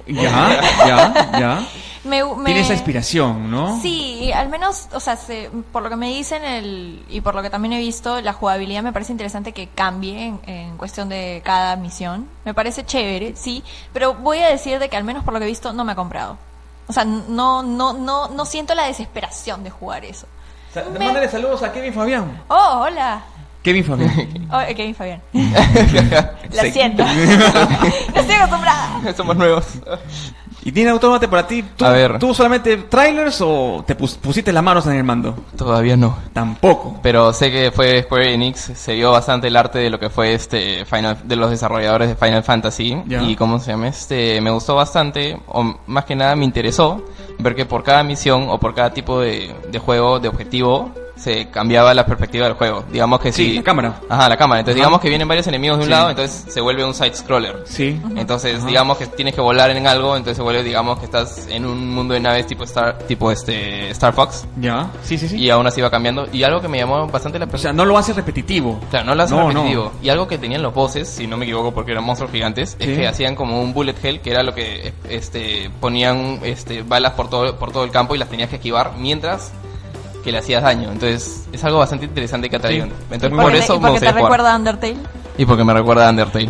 Ya. Me- Tiene esa inspiración, ¿no? Sí, al menos, o sea, por lo que me dicen y por lo que también he visto, la jugabilidad me parece interesante que cambie en cuestión de cada misión. Me parece chévere, sí, pero voy a decir de que al menos por lo que he visto no me ha comprado. O sea, no siento la desesperación de jugar eso. Mándale saludos a Kevin Fabián. Oh, hola. Kevin Fabián. Oh, Kevin Fabián. Lo siento. No estoy acostumbrada. Somos nuevos. ¿Y Nier Automata para ti? A ver. ¿Tú solamente trailers o te pusiste las manos en el mando? Todavía no. Tampoco. Pero sé que fue Square Enix, se vio bastante el arte de lo que fue de los desarrolladores de Final Fantasy. Ya. Y cómo se llama, me gustó bastante, o más que nada me interesó ver que por cada misión o por cada tipo de juego, de objetivo, se cambiaba la perspectiva del juego. Digamos que Sí, si... la cámara. Ajá, la cámara. Entonces Ajá. digamos que vienen varios enemigos de un Sí. lado, entonces se vuelve un side-scroller. Sí. Entonces, Ajá. digamos que tienes que volar en algo, entonces se vuelve, digamos que estás en un mundo de naves tipo Star Fox, Ya. Sí. y aún así va cambiando. Y algo que me llamó bastante la O atención, sea, no lo hace repetitivo. claro, no lo hacen No, repetitivo. Y algo que tenían los bosses, si no me equivoco, porque eran monstruos gigantes, Sí. es que hacían como un bullet hell, que era lo que ponían balas por todo el campo y las tenías que esquivar mientras que le hacías daño. Entonces, es algo bastante interesante que ha traído. Sí. Entonces, Muy por bueno. eso ¿Y me porque te gustaría jugar. recuerda a Undertale? Y porque me recuerda a Undertale.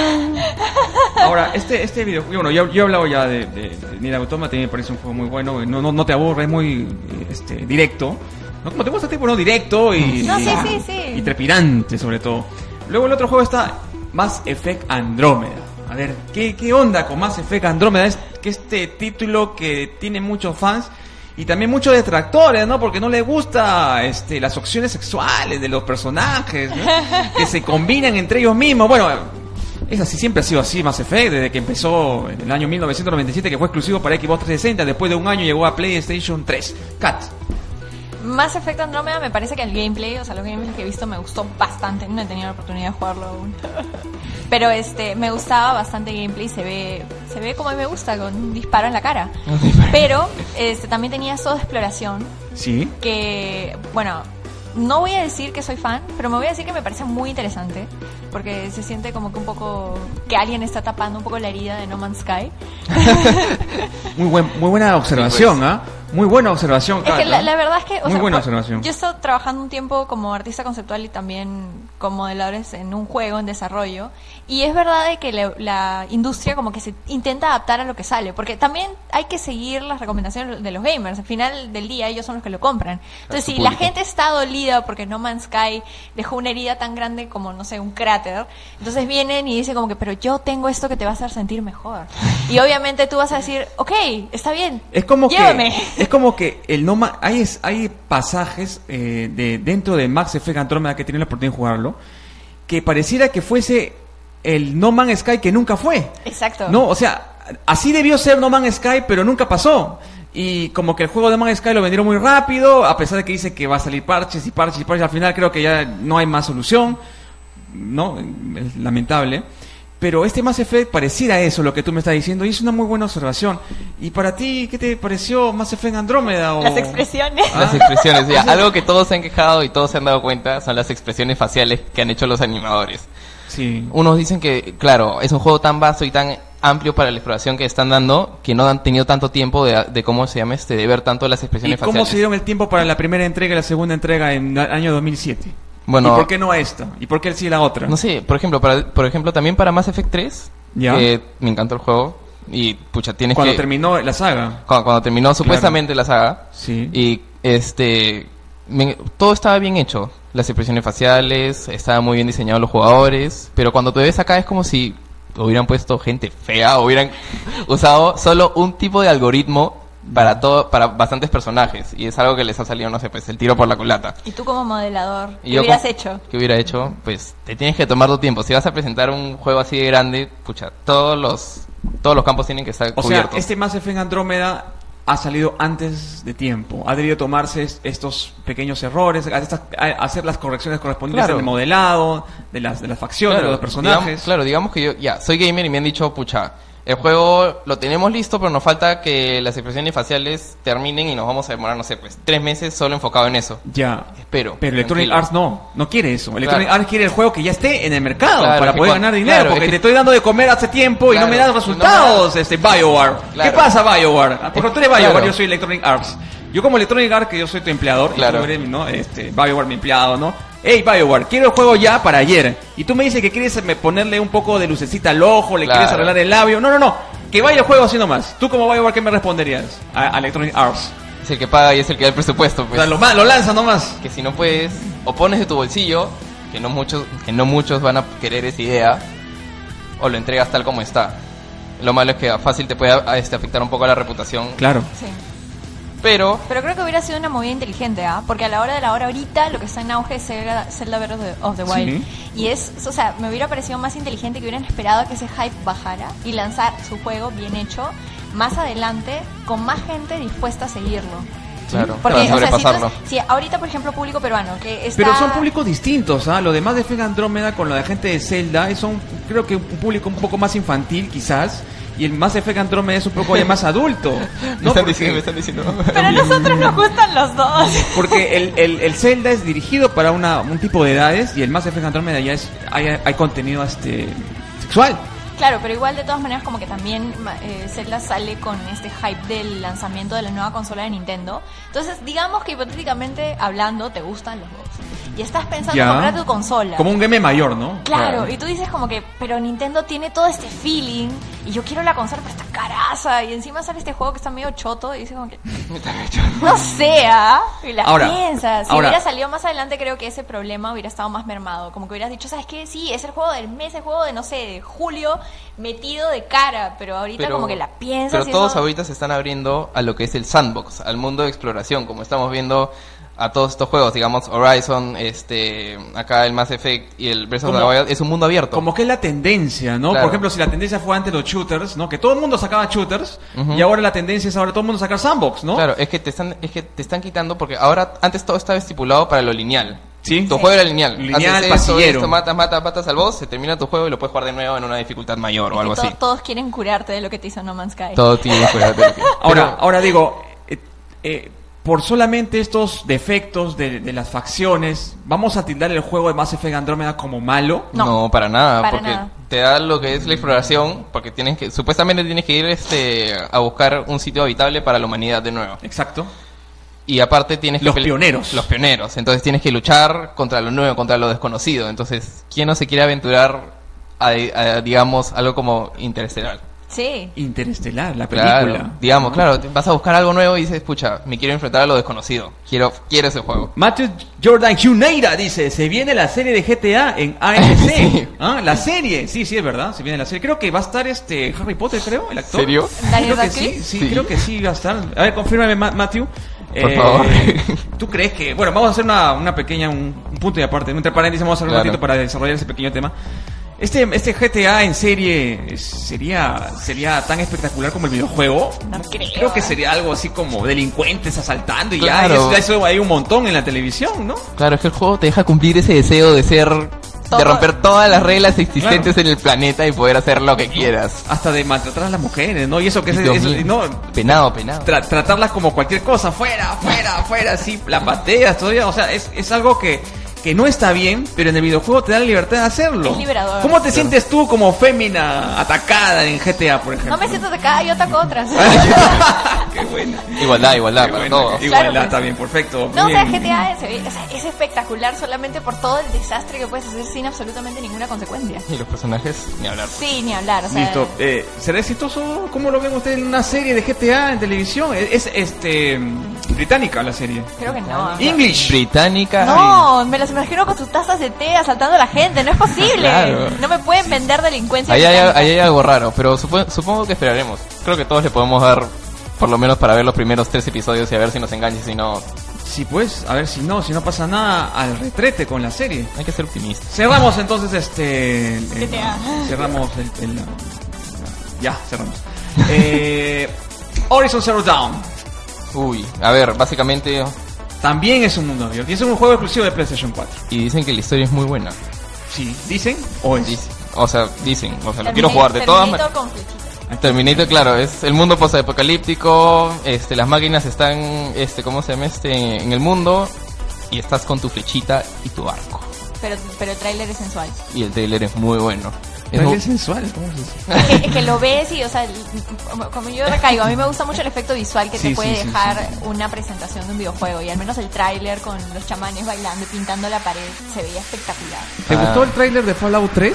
Ahora, este videojuego, bueno, yo he hablado ya de Nier Automata, me parece un juego muy bueno, no te aburre, es muy directo. No como te gusta, tipo, no directo y, No, y- sí. y trepidante sobre todo. Luego el otro juego está Mass Effect Andrómeda. A ver, ¿qué onda con Mass Effect Andrómeda? Es que este título que tiene muchos fans y también muchos detractores, ¿no? Porque no les gusta las opciones sexuales de los personajes, ¿no? Que se combinan entre ellos mismos. Bueno, es así, siempre ha sido así Mass Effect, desde que empezó en el año 1997, que fue exclusivo para Xbox 360, después de un año llegó a PlayStation 3. Cat. Mass Effect Andromeda me parece que el gameplay, o sea, los gameplays que he visto me gustó bastante. No he tenido la oportunidad de jugarlo aún. Pero me gustaba bastante el gameplay, se ve como a mí me gusta, con un disparo en la cara. Pero también tenía eso de exploración Sí. que, bueno, no voy a decir que soy fan, pero me voy a decir que me parece muy interesante, porque se siente como que un poco que alguien está tapando un poco la herida de No Man's Sky. Muy buena observación, Sí, pues. ¿ah? Muy buena observación, Es que Kat, ¿ah? la verdad es que... Muy buena observación. Yo he estado trabajando un tiempo como artista conceptual y también con modeladores en un juego en desarrollo. Y es verdad de que la industria como que se intenta adaptar a lo que sale. Porque también hay que seguir las recomendaciones de los gamers. Al final del día ellos son los que lo compran. Entonces su si la público. gente está dolida porque No Man's Sky dejó una herida tan grande como, no sé, un cráter, entonces vienen y dicen como que, pero yo tengo esto que te va a hacer sentir mejor. Y obviamente tú vas a decir, ok, está bien, Es como llévame. que el No Ma- hay pasajes dentro de Mass Effect Andromeda que tienen la oportunidad de jugarlo que pareciera que fuese el No Man's Sky que nunca fue. Exacto. No, o sea, así debió ser No Man's Sky, pero nunca pasó. Y como que el juego de No Man's Sky lo vendieron muy rápido, a pesar de que dice que va a salir parches y parches y parches, al final creo que ya no hay más solución. No, es lamentable. Pero este Mass Effect pareciera eso, lo que tú me estás diciendo, y es una muy buena observación. ¿Y para ti, qué te pareció Mass Effect Andrómeda? Las expresiones. Las expresiones, ya, algo que todos se han quejado y todos se han dado cuenta son las expresiones faciales que han hecho los animadores. Sí. Unos dicen que, claro, es un juego tan vasto y tan amplio para la exploración que están dando que no han tenido tanto tiempo de cómo se llama de ver tanto las ¿Y expresiones cómo faciales. se dieron el tiempo para la primera entrega y la segunda entrega en el año 2007? Bueno, ¿Y por qué no a esta? ¿Y por qué sí la otra? no sé, por ejemplo, también para Mass Effect 3, Ya. me encantó el juego y pucha, tienes Cuando que terminó la saga. cuando terminó supuestamente la saga. Sí. Y todo estaba bien hecho. Las expresiones faciales, estaban muy bien diseñados los jugadores, pero cuando te ves acá es como si hubieran puesto gente fea, o hubieran usado solo un tipo de algoritmo para bastantes personajes, y es algo que les ha salido, no sé, pues el tiro por la culata. Y tú como modelador, Y ¿qué yo hubieras como- hecho? ¿Qué hubiera hecho? Pues te tienes que tomar tu tiempo. Si vas a presentar un juego así de grande, pucha, todos los campos tienen que estar O cubiertos. sea, este Mass Effect Andrómeda ha salido antes de tiempo. Ha debido tomarse estos pequeños errores, hacer las correcciones correspondientes Claro. en el modelado, de las facciones, de los personajes. Digamos que yo ya soy gamer y me han dicho, pucha, el juego lo tenemos listo, pero nos falta que las expresiones faciales terminen y nos vamos a demorar, no sé, pues 3 meses solo enfocado en eso. Ya. Espero. Pero Electronic tranquilo. Arts no quiere eso. Electronic Claro. Arts quiere el juego que ya esté en el mercado Claro, para es que poder cuando- ganar dinero. claro, porque es que- te estoy dando de comer hace tiempo y no Claro, me das y no me resultados, BioWare. Claro. ¿Qué pasa, BioWare? Porque tú eres BioWare, Claro. yo soy Electronic Arts. Yo como Electronic Arts, que yo soy tu empleador, Claro. y tú eres, ¿no? BioWare mi empleado, ¿no? Hey, BioWare, quiero el juego ya para ayer. Y tú me dices que quieres ponerle un poco de lucecita al ojo, le Claro. quieres arreglar el labio. No. Que vaya el juego así nomás. Tú como BioWare, ¿qué me responderías a Electronic Arts? Es el que paga y es el que da el presupuesto, O pues. sea, lo lanza nomás. Que si no puedes, o pones de tu bolsillo, que no muchos van a querer esa idea, o lo entregas tal como está. Lo malo es que fácil te puede afectar un poco la reputación. Claro. Sí. Pero creo que hubiera sido una movida inteligente, porque a la hora de la hora ahorita lo que está en auge es Zelda Breath of the Wild. Sí. Y o sea, me hubiera parecido más inteligente que hubieran esperado a que ese hype bajara y lanzar su juego bien hecho más adelante con más gente dispuesta a seguirlo. claro, Porque, para sobrepasarlo. si ahorita, por ejemplo, público peruano que está... Pero son públicos distintos, ¿ah? Lo de Mass Effect Andrómeda con lo de gente de Zelda son, creo que un público un poco más infantil, quizás. Y el Mass Effect Andrómeda es un poco ya más adulto. Me están diciendo. Pero a nosotros nos gustan los dos. Porque el Zelda es dirigido para un tipo de edades y el Mass Effect Andrómeda ya hay contenido sexual. Claro, pero igual de todas maneras como que también Zelda sale con este hype del lanzamiento de la nueva consola de Nintendo. Entonces, digamos que hipotéticamente hablando te gustan los dos. Y estás pensando en comprar tu consola. Como un game mayor, ¿no? Claro, y tú dices como que, pero Nintendo tiene todo este feeling y yo quiero la consola, pero está caraza. Y encima sale este juego que está medio choto y dices como que... no sea, y la piensas. Si hubiera salido más adelante, creo que ese problema hubiera estado más mermado. Como que hubieras dicho, ¿sabes qué? Sí, es el juego del mes, el juego de, no sé, de julio, metido de cara. Pero ahorita como que la piensas. Pero todos ahorita se están abriendo a lo que es el sandbox, al mundo de exploración, como estamos viendo a todos estos juegos, digamos Horizon, acá el Mass Effect y el Breath of the Wild, es un mundo abierto. Como que es la tendencia, ¿no? Claro. Por ejemplo, si la tendencia fue antes los shooters, ¿no? Que todo el mundo sacaba shooters, y ahora la tendencia es ahora todo el mundo sacar sandbox, ¿no? Claro, es que te están quitando, porque ahora, antes todo estaba estipulado para lo lineal. Sí. Tu juego era lineal. Lineal, Haces pasillero. esto, matas al boss, se termina tu juego y lo puedes jugar de nuevo en una dificultad mayor o algo así. Todos quieren curarte de lo que te hizo No Man's Sky. Todo tiene que cuidarte de lo que... Ahora digo, por solamente estos defectos de las facciones, ¿vamos a tildar el juego de Mass Effect Andrómeda como malo? No, para nada, para porque nada. te da lo que es la exploración, porque supuestamente tienes que ir a buscar un sitio habitable para la humanidad de nuevo. Exacto. Y aparte tienes que... Los pioneros. Los pioneros. Entonces tienes que luchar contra lo nuevo, contra lo desconocido. Entonces, ¿quién no se quiere aventurar a digamos, algo como Interestelar? Sí. Interestelar, la película. Claro, digamos, claro, vas a buscar algo nuevo y dices, pucha, me quiero enfrentar a lo desconocido. Quiero ese juego. Matthew Jordan Huneira dice, se viene la serie de GTA en AMC. Sí. ¿Ah? La serie, sí, es verdad, se viene la serie. Creo que va a estar Harry Potter, creo, el actor. ¿Serio? Daniel Creo que sí, Radcliffe. sí, creo que sí va a estar. A ver, confírmame, Matthew. Por favor. ¿Tú crees que...? Bueno, vamos a hacer una pequeña, un punto de aparte, entre paréntesis, vamos a hablar un ratito para desarrollar ese pequeño tema. Este GTA en serie sería tan espectacular como el videojuego. No Creo que sería algo así como delincuentes asaltando y Claro. ya eso hay un montón en la televisión, ¿no? Claro, es que el juego te deja cumplir ese deseo de romper todas las reglas existentes en el planeta y poder hacer lo que quieras. Hasta de maltratar a las mujeres, ¿no? Y eso que Dios eso, mío. no, Penado. tratarlas como cualquier cosa, fuera, así, las pateas, todavía, o sea, es algo que no está bien, pero en el videojuego te da la libertad de hacerlo. Es liberador. ¿Cómo te sientes tú como fémina atacada en GTA, por ejemplo? No me siento atacada, yo ataco a otras. Qué buena. Igualdad Qué para buena. todos. Igualdad, Claro, está bien, perfecto. No, o sea, Bien. GTA es espectacular solamente por todo el desastre que puedes hacer sin absolutamente ninguna consecuencia. Y los personajes, ni hablar. Sí, ni hablar, o sea... Listo. ¿Será exitoso? ¿Cómo lo ven ustedes en una serie de GTA en televisión? Es británica la serie. Creo que no. English. Británica. No, me las imagino con sus tazas de té asaltando a la gente, no es posible. Claro. No me pueden vender delincuencia. Ahí británica. hay algo raro, pero supongo que esperaremos. Creo que todos le podemos dar, por lo menos para ver los primeros 3 episodios y a ver si nos engancha y si no. Sí, pues, a ver si no pasa nada al retrete con la serie. Hay que ser optimistas. Cerramos entonces GTA. cerramos ya, cerramos. Horizon Zero Dawn Uy, a ver, básicamente. también es un mundo abierto y es un juego exclusivo de PlayStation 4. Y dicen que la historia es muy buena. Sí, ¿dicen o es? Dicen, lo quiero jugar de todas maneras. Con flechitas. Terminator, claro, es el mundo post-apocalíptico, las máquinas están, ¿cómo se llama? En el mundo, y estás con tu flechita y tu arco. Pero el tráiler es sensual. Y el trailer es muy bueno. Es Es muy- sensual, ¿cómo se dice? que lo ves y, o sea, como yo recaigo, a mí me gusta mucho el efecto visual que Sí, te puede sí, sí, dejar una presentación de un videojuego. Y al menos el tráiler con los chamanes bailando y pintando la pared se veía espectacular. ¿Te gustó el tráiler de Fallout 3?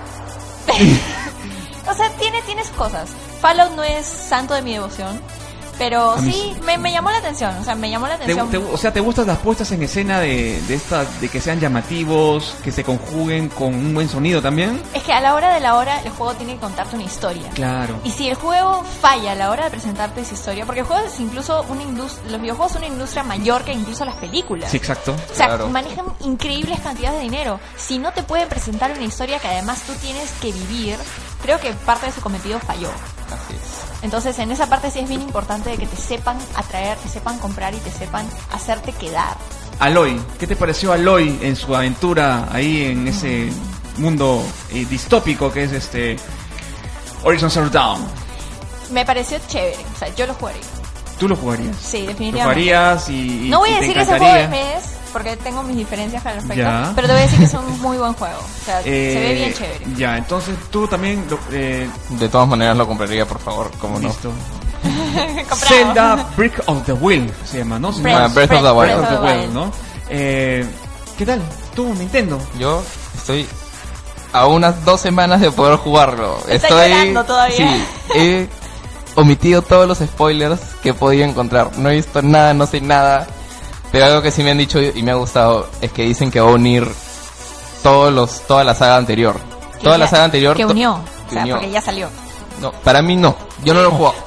O sea, tiene sus cosas. Fallout no es santo de mi devoción, Pero A mí sí, me llamó la atención, o sea, me llamó la atención. O sea, ¿te gustan las puestas en escena de que sean llamativos, que se conjuguen con un buen sonido también? Es que a la hora de la hora el juego tiene que contarte una historia. Claro. Y si el juego falla a la hora de presentarte esa historia, porque el juego es incluso los videojuegos son una industria mayor que incluso las películas. Sí, exacto. O sea, Claro. manejan increíbles cantidades de dinero. Si no te pueden presentar una historia que además tú tienes que vivir, creo que parte de su cometido falló. Así es. Entonces, en esa parte sí es bien importante de que te sepan atraer, te sepan comprar y te sepan hacerte quedar. Aloy, ¿qué te pareció Aloy en su aventura ahí en ese mundo distópico que es Horizon Zero Dawn? Me pareció chévere, o sea, yo lo jugaría. ¿Tú lo jugarías? Sí, ¿Lo definitivamente. jugarías y No voy a te decir que es el juego del encantaría? mes, porque tengo mis diferencias al respecto, Ya. pero te voy a decir que es un muy buen juego. O sea, se ve bien chévere. Ya, entonces tú también De todas maneras lo compraría, por favor, como no. listo. Comprado. Zelda Breath of the Wild se llama, ¿no? Breath of the Wild. Breath of the Wild, ¿no? ¿Qué tal? ¿Tú, Nintendo? Yo estoy a unas 2 semanas de poder jugarlo. Está Estoy llorando todavía. Sí, he omitido todos los spoilers que he podido encontrar. No he visto nada, no sé nada. Pero algo que sí me han dicho y me ha gustado es que dicen que va a unir toda la saga anterior. Toda la saga anterior. Que unió, o que sea, unió. porque ya salió. No, para mí no. Yo no lo he jugado.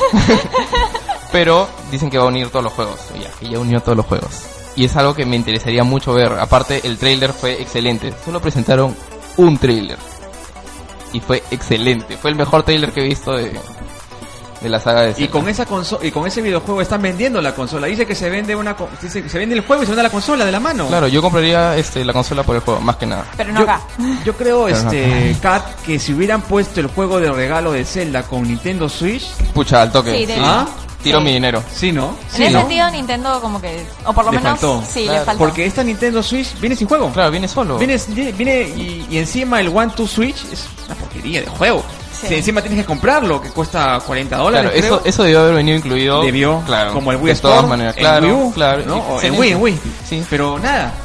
Pero dicen que va a unir todos los juegos. Que ya unió todos los juegos. Y es algo que me interesaría mucho ver. Aparte, el tráiler fue excelente. Solo presentaron un tráiler. Y fue excelente. Fue el mejor tráiler que he visto de la saga de Zelda. Y con esa consola y con ese videojuego están vendiendo la consola. Dice que se vende se vende el juego y se vende la consola de la mano. Claro, yo compraría la consola por el juego, más que nada. Pero no Yo, acá. yo creo, Pero no. Kat, que si hubieran puesto el juego de regalo de Zelda con Nintendo Switch, Pucha, al toque. Sí, de- ¿ah? Tiro Sí. mi dinero. Sí, ¿no? En Sí, ese ¿no? sentido, Nintendo como que, o por lo Le menos, faltó. sí, Claro. le faltó. Porque esta Nintendo Switch viene sin juego. Claro, viene solo. Viene y encima el One to Switch es una porquería de juego. Sí. Si encima tienes que comprarlo, que cuesta $40, Claro, creo. eso debió haber venido incluido. Debió, claro, como el Wii de Store, todas maneras, en claro, Wii U, claro, ¿no? O en excelente. Wii. Sí. Pero nada.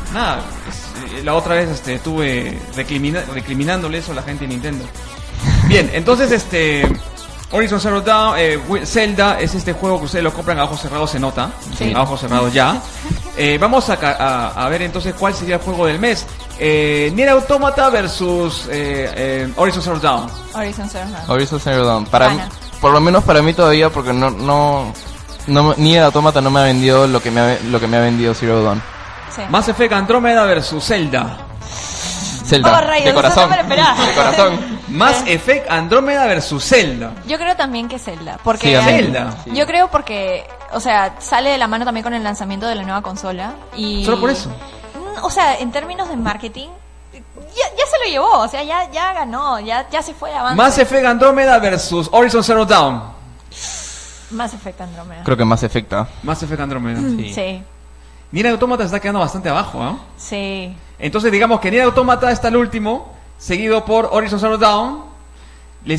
La otra vez estuve recriminándole eso a la gente de Nintendo. Bien, entonces Horizon Zero Dawn, Zelda es este juego que ustedes lo compran a ojos cerrados, se nota. Sí. A ojos cerrados ya. Vamos a ver entonces cuál sería el juego del mes. Nier Automata versus Horizon Zero Dawn. Horizon Zero Dawn. Horizon Zero Dawn. Para mí, Gana. por lo menos para mí todavía, porque no ni el Automata no me ha vendido lo que me ha vendido Zero Dawn. Sí. Mass Effect Andrómeda versus Zelda. Zelda, Oh, rayos, de eso corazón. no me lo esperaba. De corazón. Mass Effect Andrómeda versus Zelda. Yo creo también que Zelda, porque Sí, a mí. Zelda. Sí. yo creo porque, o sea, sale de la mano también con el lanzamiento de la nueva consola y ¿Solo por eso? O sea, en términos de marketing ya se lo llevó, o sea, ya ganó, ya se fue de avance. Mass Effect Andrómeda versus Horizon Zero Dawn. Mass Effect Andromeda. Creo que más afecta. Mass Effect Andrómeda. Sí. Nier Automata está quedando bastante abajo, ¿no? Sí. Entonces digamos que Nier Automata está el último, seguido por Horizon Zero Dawn, le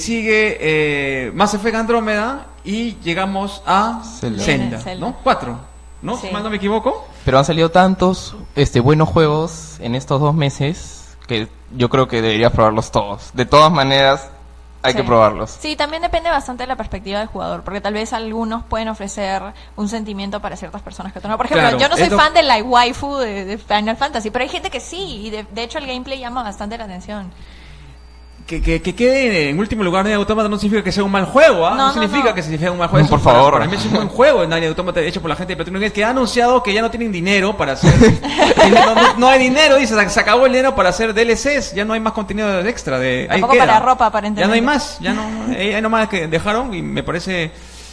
sigue Mass Effect Andrómeda y llegamos a Zelda. Zelda, Zelda. ¿no? 4, ¿no? Sí. Si mal no me equivoco. Pero han salido tantos buenos juegos en estos 2 meses que yo creo que deberías probarlos todos. De todas maneras, hay Sí. que probarlos. Sí, también depende bastante de la perspectiva del jugador, porque tal vez algunos pueden ofrecer un sentimiento para ciertas personas que otras no. Por ejemplo, Claro, yo no soy es lo- fan de la waifu de Final Fantasy, pero hay gente que sí, y de hecho el gameplay llama bastante la atención. Que quede en último lugar Nier Automata no significa que sea un mal juego, ¿ah? No, No, no, significa no. que significa un mal juego. No, por Eso favor. Para mí es un buen juego Nier Automata hecho por la gente de Platinum Games, que ha anunciado que ya no tienen dinero para hacer... que no hay dinero, dice, se acabó el dinero para hacer DLCs, ya no hay más contenido extra. Ahí Tampoco queda. para ropa, aparentemente. Ya no hay más, ya no, ahí nomás que dejaron y me parece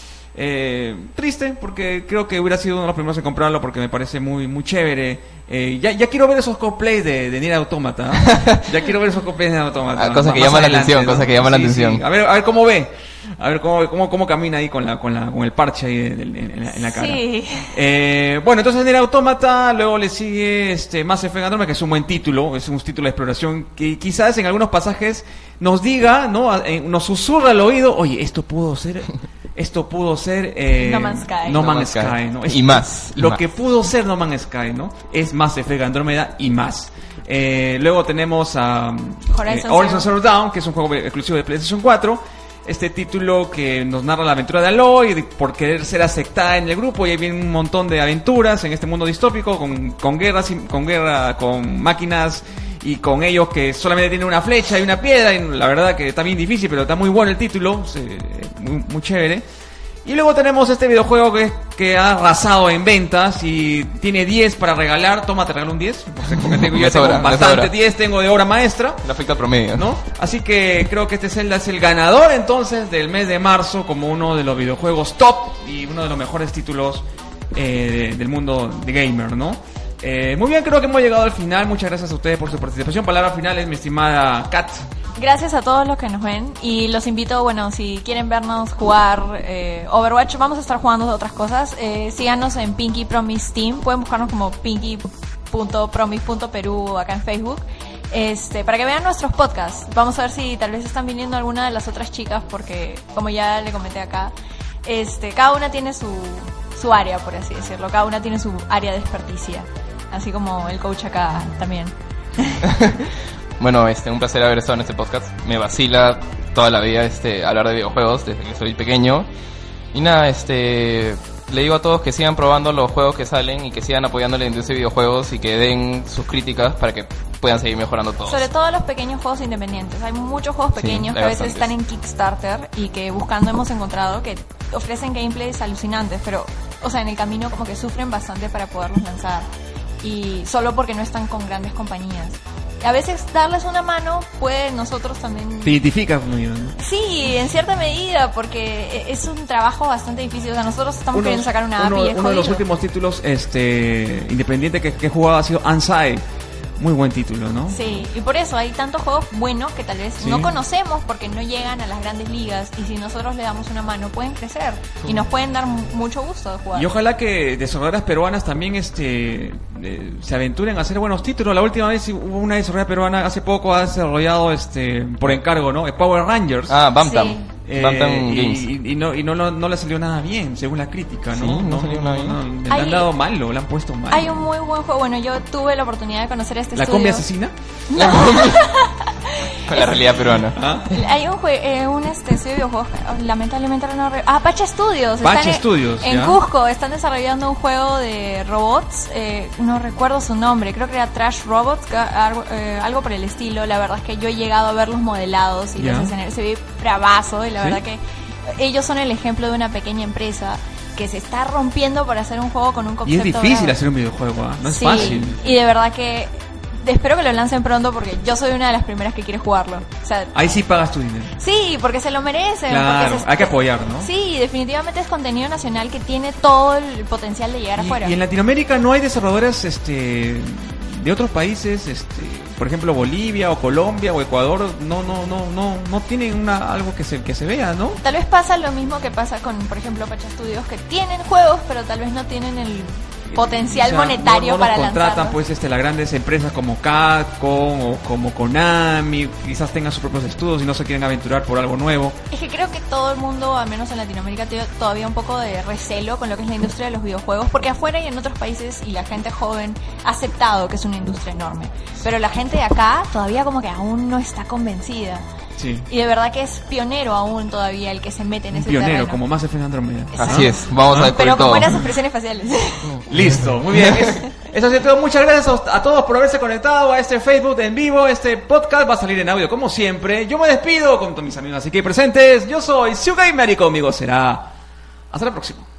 triste porque creo que hubiera sido uno de los primeros en comprarlo porque me parece muy chévere. Ya quiero ver esos cosplays de Nier Automata, ¿no? Ya quiero ver esos cosplays de Nier Automata. Ah, cosas que Más llaman la adelante, atención, ¿no? cosas que llaman la Sí, atención. sí. A ver cómo ve. A ver cómo camina ahí con el parche ahí en la cara. Sí. Bueno, entonces Nier Automata, luego le sigue Mass Effect Andromeda, que es un buen título, es un título de exploración que quizás en algunos pasajes nos diga, ¿no? Nos susurra al oído, oye, esto pudo ser No Man's Sky. No Man's Sky, ¿no? Y más, y lo más. que pudo ser No Man's Sky, ¿no? Es Mass Effect Andrómeda y más. Luego tenemos a Horizon Horizon Zero Dawn, que es un juego exclusivo de PlayStation 4. Este título que nos narra la aventura de Aloy por querer ser aceptada en el grupo, y ahí viene un montón de aventuras en este mundo distópico con guerra, con máquinas y con ellos que solamente tienen una flecha y una piedra, y la verdad que está bien difícil, pero está muy bueno el título, muy chévere. Y luego tenemos este videojuego que ha arrasado en ventas y tiene 10 para regalar. Toma, te regalo un 10. Porque yo tengo bastante 10, tengo de obra maestra. La afecta promedio, ¿no? Así que creo que este Zelda es el ganador entonces del mes de marzo como uno de los videojuegos top y uno de los mejores títulos del mundo de gamer, ¿no? Muy bien, creo que hemos llegado al final. Muchas gracias a ustedes por su participación. Palabras finales, mi estimada Kat. Gracias a todos los que nos ven y los invito, bueno, si quieren vernos jugar Overwatch, vamos a estar jugando otras cosas. Síganos en Pinky Promise Team, pueden buscarnos como pinky.promise.peru acá en Facebook. Para que vean nuestros podcasts. Vamos a ver si tal vez están viniendo alguna de las otras chicas, porque como ya le comenté acá, cada una tiene su área, por así decirlo, cada una tiene su área de experticia, así como el coach acá también. Bueno, un placer haber estado en este podcast. Me vacila toda la vida hablar de videojuegos desde que soy pequeño. Y nada, le digo a todos que sigan probando los juegos que salen y que sigan apoyando la industria de videojuegos y que den sus críticas para que puedan seguir mejorando todos. Sobre todo los pequeños juegos independientes. Hay muchos juegos pequeños que a veces están en Kickstarter y que buscando hemos encontrado que ofrecen gameplays alucinantes, pero, o sea, en el camino como que sufren bastante para poderlos lanzar. Y solo porque no están con grandes compañías. A veces darles una mano puede nosotros también... ¿Te identificas con ellos, no? Sí, en cierta medida, porque es un trabajo bastante difícil. O sea, nosotros estamos queriendo sacar una API. Uno de los últimos títulos independiente que he jugado ha sido Ansai. Muy buen título, ¿no? Sí, y por eso hay tantos juegos buenos que tal vez no conocemos porque no llegan a las grandes ligas, y si nosotros le damos una mano pueden crecer y nos pueden dar mucho gusto de jugar. Y ojalá que desarrolladoras peruanas también se aventuren a hacer buenos títulos. La última vez hubo una desarrolladora peruana hace poco ha desarrollado por encargo, ¿no? Power Rangers. Bantam. Sí. Bantam Games. Y no le salió nada bien, según la crítica, ¿no? Sí, no salió nada bien. Le han dado mal, lo han puesto mal. Hay un muy buen juego. Bueno, yo tuve la oportunidad de conocer este ¿La estudio. Combi Asesina? No. Con la realidad peruana. ¿Ah? Hay un estudio de videojuegos, lamentablemente no Pacha Studios. Pacha Studios, en ya. Cusco están desarrollando un juego de robots, no recuerdo su nombre, creo que era Trash Robots, algo por el estilo. La verdad es que yo he llegado a verlos modelados y los escenarios se ve bravazo, y la verdad que ellos son el ejemplo de una pequeña empresa que se está rompiendo para hacer un juego con un concepto. Y es difícil bravo. hacer un videojuego, no es fácil. Y de verdad que espero que lo lancen pronto, porque yo soy una de las primeras que quiere jugarlo. O sea, ahí sí pagas tu dinero. Sí, porque se lo merecen. Claro, hay que apoyar, ¿no? Sí, definitivamente es contenido nacional que tiene todo el potencial de llegar afuera. Y en Latinoamérica no hay desarrolladores de otros países, por ejemplo Bolivia o Colombia o Ecuador, no tienen algo que se vea, ¿no? Tal vez pasa lo mismo que pasa con, por ejemplo, Pacha Studios, que tienen juegos, pero tal vez no tienen el potencial monetario para lanzarlos. Contratan pues las grandes empresas como Capcom o como Konami, quizás tengan sus propios estudios y no se quieren aventurar por algo nuevo. Es que creo que todo el mundo, al menos en Latinoamérica, tiene todavía un poco de recelo con lo que es la industria de los videojuegos, porque afuera y en otros países y la gente joven ha aceptado que es una industria enorme, pero la gente de acá todavía como que aún no está convencida. Sí. Y de verdad que es pionero aún todavía el que se mete en ese terreno. Pionero, como Mass Effect Andromeda. Así es, vamos a descubrir pero con todo. buenas expresiones faciales. Listo, muy bien. Eso ha sido todo. Muchas gracias a todos por haberse conectado a este Facebook en vivo. Este podcast va a salir en audio como siempre. Yo me despido con todos mis amigos aquí presentes. Yo soy Siu Gamer y conmigo será hasta la próxima.